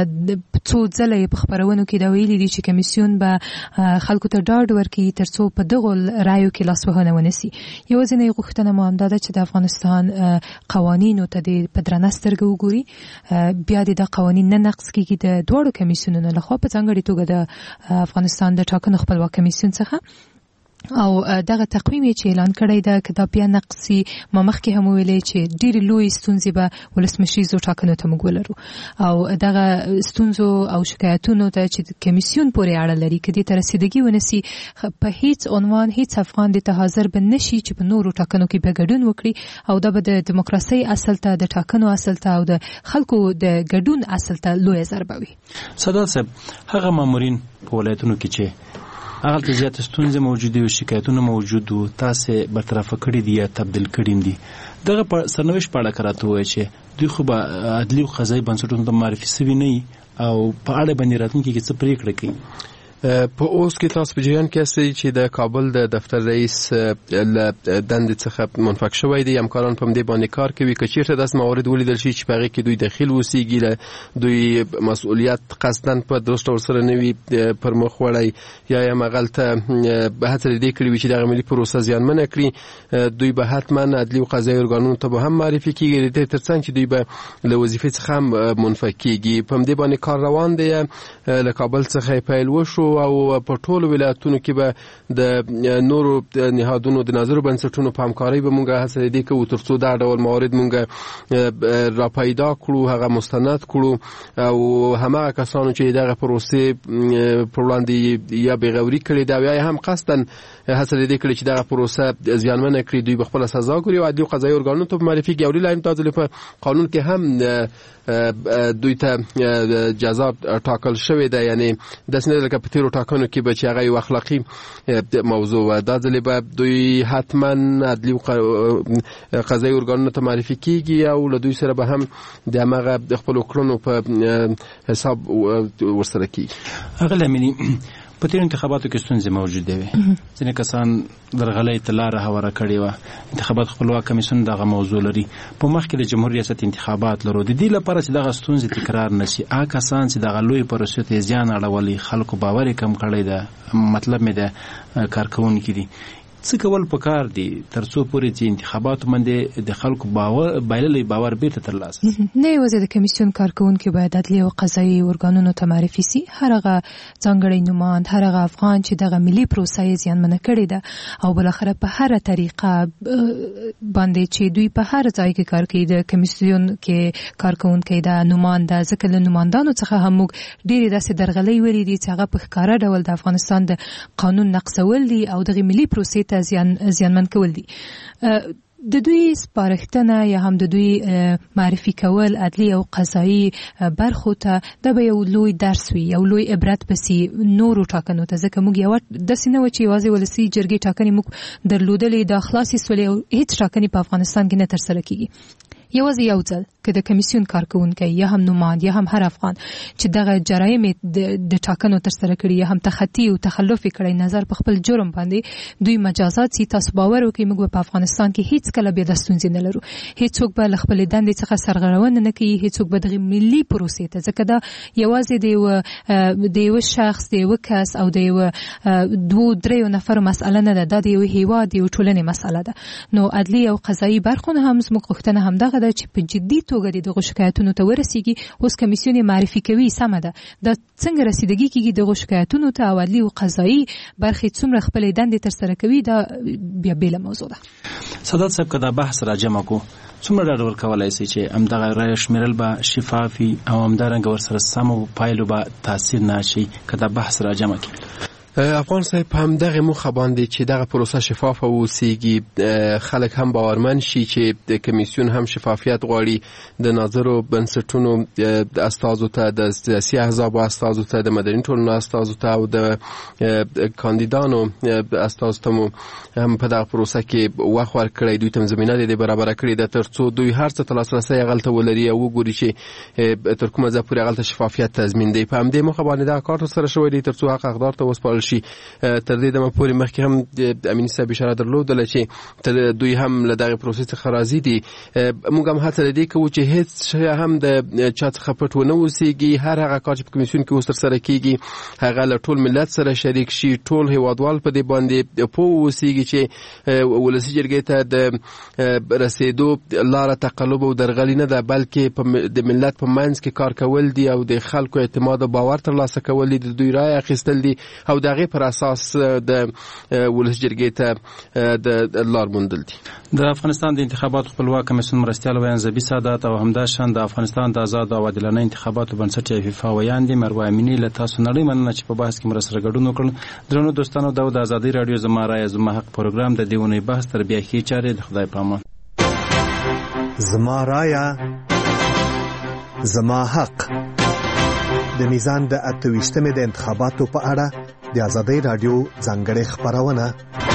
G: څو ځله په خبرونو کې دا ویلي دي چې کمیسیون به خلکو ته ډاډ ورکړي ترڅو په دغه رایو کې لاسوهنه ونسي. یوازینۍ غوښتنه مو همدا ده چې د افغانستان قوانینو ته د په درنه سترګه وګوري، بیا د قوانین نه نقض کیږي د دواړو کمیسیونونو لخوا، په ځانګړي توګه د افغانستان د ټاکنو خپلواک کمیسیون څخه، او دغه تقویم چې اعلان کړی ده که دا بیا نقصي ما مخکې هم ویلې چې ډېرې لوی ستونزې به ولسمشریزو ټاکنو ته موږ ولرو او دغه ستونزو او شکایتونو ته چې کمیسیون پورې اړه لري که دې ته رسیدګي ونسي په هیڅ عنوان هیڅ افغان دې ته حاضر به نشي چې په نورو ټاکنو کې بیا ګډون وکړي او دا به د دیموکراسۍ اصل ته د ټاکنو اصل ته او د خلکو د ګډون اصل ته لویه ضربه وي.
F: سادات صاحب، هغه مامورین په ولایتونو کې چې هغه ته زیات ستونزې موجودې او شکایتونه موجود وو، تاسې برطرفه کړي دي یا تبدیل کړي دي، دغه سرنوشت په اړه که راته ووایئ چې دوی خو به عدلي او قضایي بنسټونو ته معرفي سوي نه وي او په اړه باندې راتلونکي کې څه پرېکړه کوي؟
X: په اوس کې تاسو په جریان کې یاستئ چې د کابل د دفتر رئیس له دندې څخه منفک شوی دی. همکاران په همدې باندې کار کوي. که چېرته داسې موارد ولیدل شي چې په هغې کې دوی دخیل اوسېږي، له دوی مسؤلیت قصداً په درست ډول سره نه وي پر مخ وړی یا یې همغلته هڅه دې کړې وي چې دغه ملي پروسه زیانمنه کړي، دوی به حتما عدلي او قضایي ارګانونو ته به هم معرفي کېږي، د دې تر څنګ چې دوی به له وظیفې څخه هم منفک کېږي. په همدې باندې کار روان دی. له کابل څخه یې پیل وشو او په ټولو ولایتونو کې به د نورو نهادونو د ناظرو بنسټونو په همکارۍ به مونږ هڅه دې کوو ترڅو دا ډول موارد مونږ را پیدا کړو، هغه مستند کړو او هماغه کسانو چې دغه پروسې پر وړاندې یا بېغوري کړې ده یا هم قصداً هڅه دې کړې چې دغه پروسه زیانمنه کړي، دوی به خپله سزا ګوري او عدلي او قضایي ارګانونو ته معرفي کړي. او لایم دا ځل په قانون کې هم دوی ته جزا ټاکل شوې ده، یعنی داسې نه لکه په تېرو ټاکنو کې به چې هغه یو اخلاقي موضوع وه، دا ځلې به دوی حتما عدلي او قضایي ارګانونو ته معرفي کېږي او له دوی سره به هم د همغه د خپلو کړنو په حساب ورسره کېږي.
F: اغلې امیني، په تېرو انتخاباتو کې ستونزې موجودې وې، ځینې کسان درغلۍ ته لاره هواره کړې وه. انتخابات خپلواک کمیسیون دغه موضوع لري. په مخکې د جمهور ریاست انتخابات لرو، د دې لپاره چې دغه ستونزې تکرار نشي، هغه کسان چې دغه لویې پروسې ته زیان اړولی، خلکو باور یې کم کړی ده، مطلب مې د کارکوونکي دي، څه کول پکار دي ترڅو پورې چې انتخابات باندې د خلکو باور بایللی باور بیرته ترلاسه شي؟
G: نه یوازې د کمیسیون کارکوونکي باید عدلي او قضایي ارګانونو ته معرفي سي، هر هغه ځانګړی نوماند، هر هغه افغان چې دغه ملي پروسه یې زیانمنه کړې ده او بالاخره په هره طریقه باندې چې دوی په هر ځای کې کار کوي، د کمیسیون کې کارکوونکی ده، نوماند ده، ځکه له نوماندانو څخه هم موږ ډېرې داسې درغلۍ ولیدې چې هغه په ښکاره ډول د افغانستان د قانون نقضول دي او دغه ملي پروسې ته زیان زیانمن کول دي. د دوی سپارښتنه یا هم د دوی معرفي کول عدلي او قضایي برخو ته دا به یو لوی درس وي، یو لوی عبرت بسي نورو ټاکنو ته، ځکه موږ یو داسې نه و چې یوازې ولسي جرګې ټاکنې موږ درلودلې، دا خلاصې سولې او هیڅ ټاکنې په افغانستان کې نه ترسره کیږي. یوازې یو ځل که د کمیسیون کارکوونکی یا هم نوماند یا هم هر افغان چې دغه جرایم د ټاکنو ترسره کړي یا هم تخطي او تخلف کړي، نظر په خپل جرم باندې دوی مجازات سي، تاسو باور وکړئ موږ په افغانستان کې هیڅ کله بیا د ستونزې نه لرو، هیڅوک به له خپلې دندې څخه سرغړونه نه کوي، هیڅوک به دغه ملي پروسې ته، ځکه دا یوازې د یو د یو شخص، د یو کس او د یو دوه درې نفر مسأله نه ده، دا د یو هیواد، د یو ټولنې مسأله ده. نو عدلي او قضایي برخونه هم زموږ غوښتنه همدغه ده چې په جدي توګه دغه شکایتونو ته ورسیږي. اوس کمیسیون معرفي کوي، سمه ده، دا څنګه رسیدګي کیږي دغه شکایتونو ته او عدلي او قضایي برخې څومره خپلې دندې ترسره کوي، دا بیا بېله موضوع ده.
F: سادات صاحب، که دا بحث راجمع کو څومره ډاډ ورکولی شي چې همدغه رایه شمیرل به شفافي او همدارنګه ورسره سمو پایلو به تاثیر نه شي که دا بحث راجمع کړي؟
X: افغان صاحب په همدغه موخه باندې چې دغه پروسه شفاف او سیګي خلک هم باورمن شي چې د کمیسیون هم شفافیت غواړي د ناظرو بنسټونو د استازو ته د سیاسي احزاب او استازو ته د مدني ټولنو استازو ته او د کاندیدانو استازو ته هم په دغه پروسه کې وخت ورکړی دوی ته زمينه د برابر کړی د ترڅو دوی هر څه تلاسرسي غلطه ولري او وګوري چې تر کومه ځای پورې غلطه شفافیت تضمین دی. په همدې موخه باندې دا کار سره شوی دی ترڅو حق حقدار ته وسپارل شي. تر دې دمه پورې مخکې هم د امینی صاحب اشاره درلودله چې تر دوی هم له دغه پروسې څخه راضي دي. موږ هم هڅه لري کوو چې هیڅ هم د چا څخه پټ ونه اوسېږي. هر هغه کار چې په کمیسیون کې اوس ترسره کیږي هغه له ټول ملت سره شریک شي. ټول هیوادوال په دې باندې پوه اوسېږي چې ولسي جرګې ته د رسېدو لاره تقلب او درغلي نه ده، بلکې د ملت په منځ کې کار کول دي او د خلکو اعتماد او باور ترلاسه کول دي، د دوی رایه اخیستل دي او دغه پر اساس د ولس جرګې ته د لار موندل دي.
F: د افغانستان د انتخاباتو خپلواک کمیسیون مرستیال ویان زبی سادات او همداشان د افغانستان د آزاد او عادلانه انتخاباتو بنسټ فیفا ویان دي مروه امینی له تاسو نړۍ مننه چې په بحث کې مرسته ګډون وکړل. درنو دوستانو دا د ازادي رادیو زما رای زما حق پروګرام د دیونی بحث تر بیا کې چارې د خدای پامان.
A: زما رای زما حق د میزان د اتويشتمې د انتخاباتو په اړه د ازادي رادیو ځانګړې خبرونه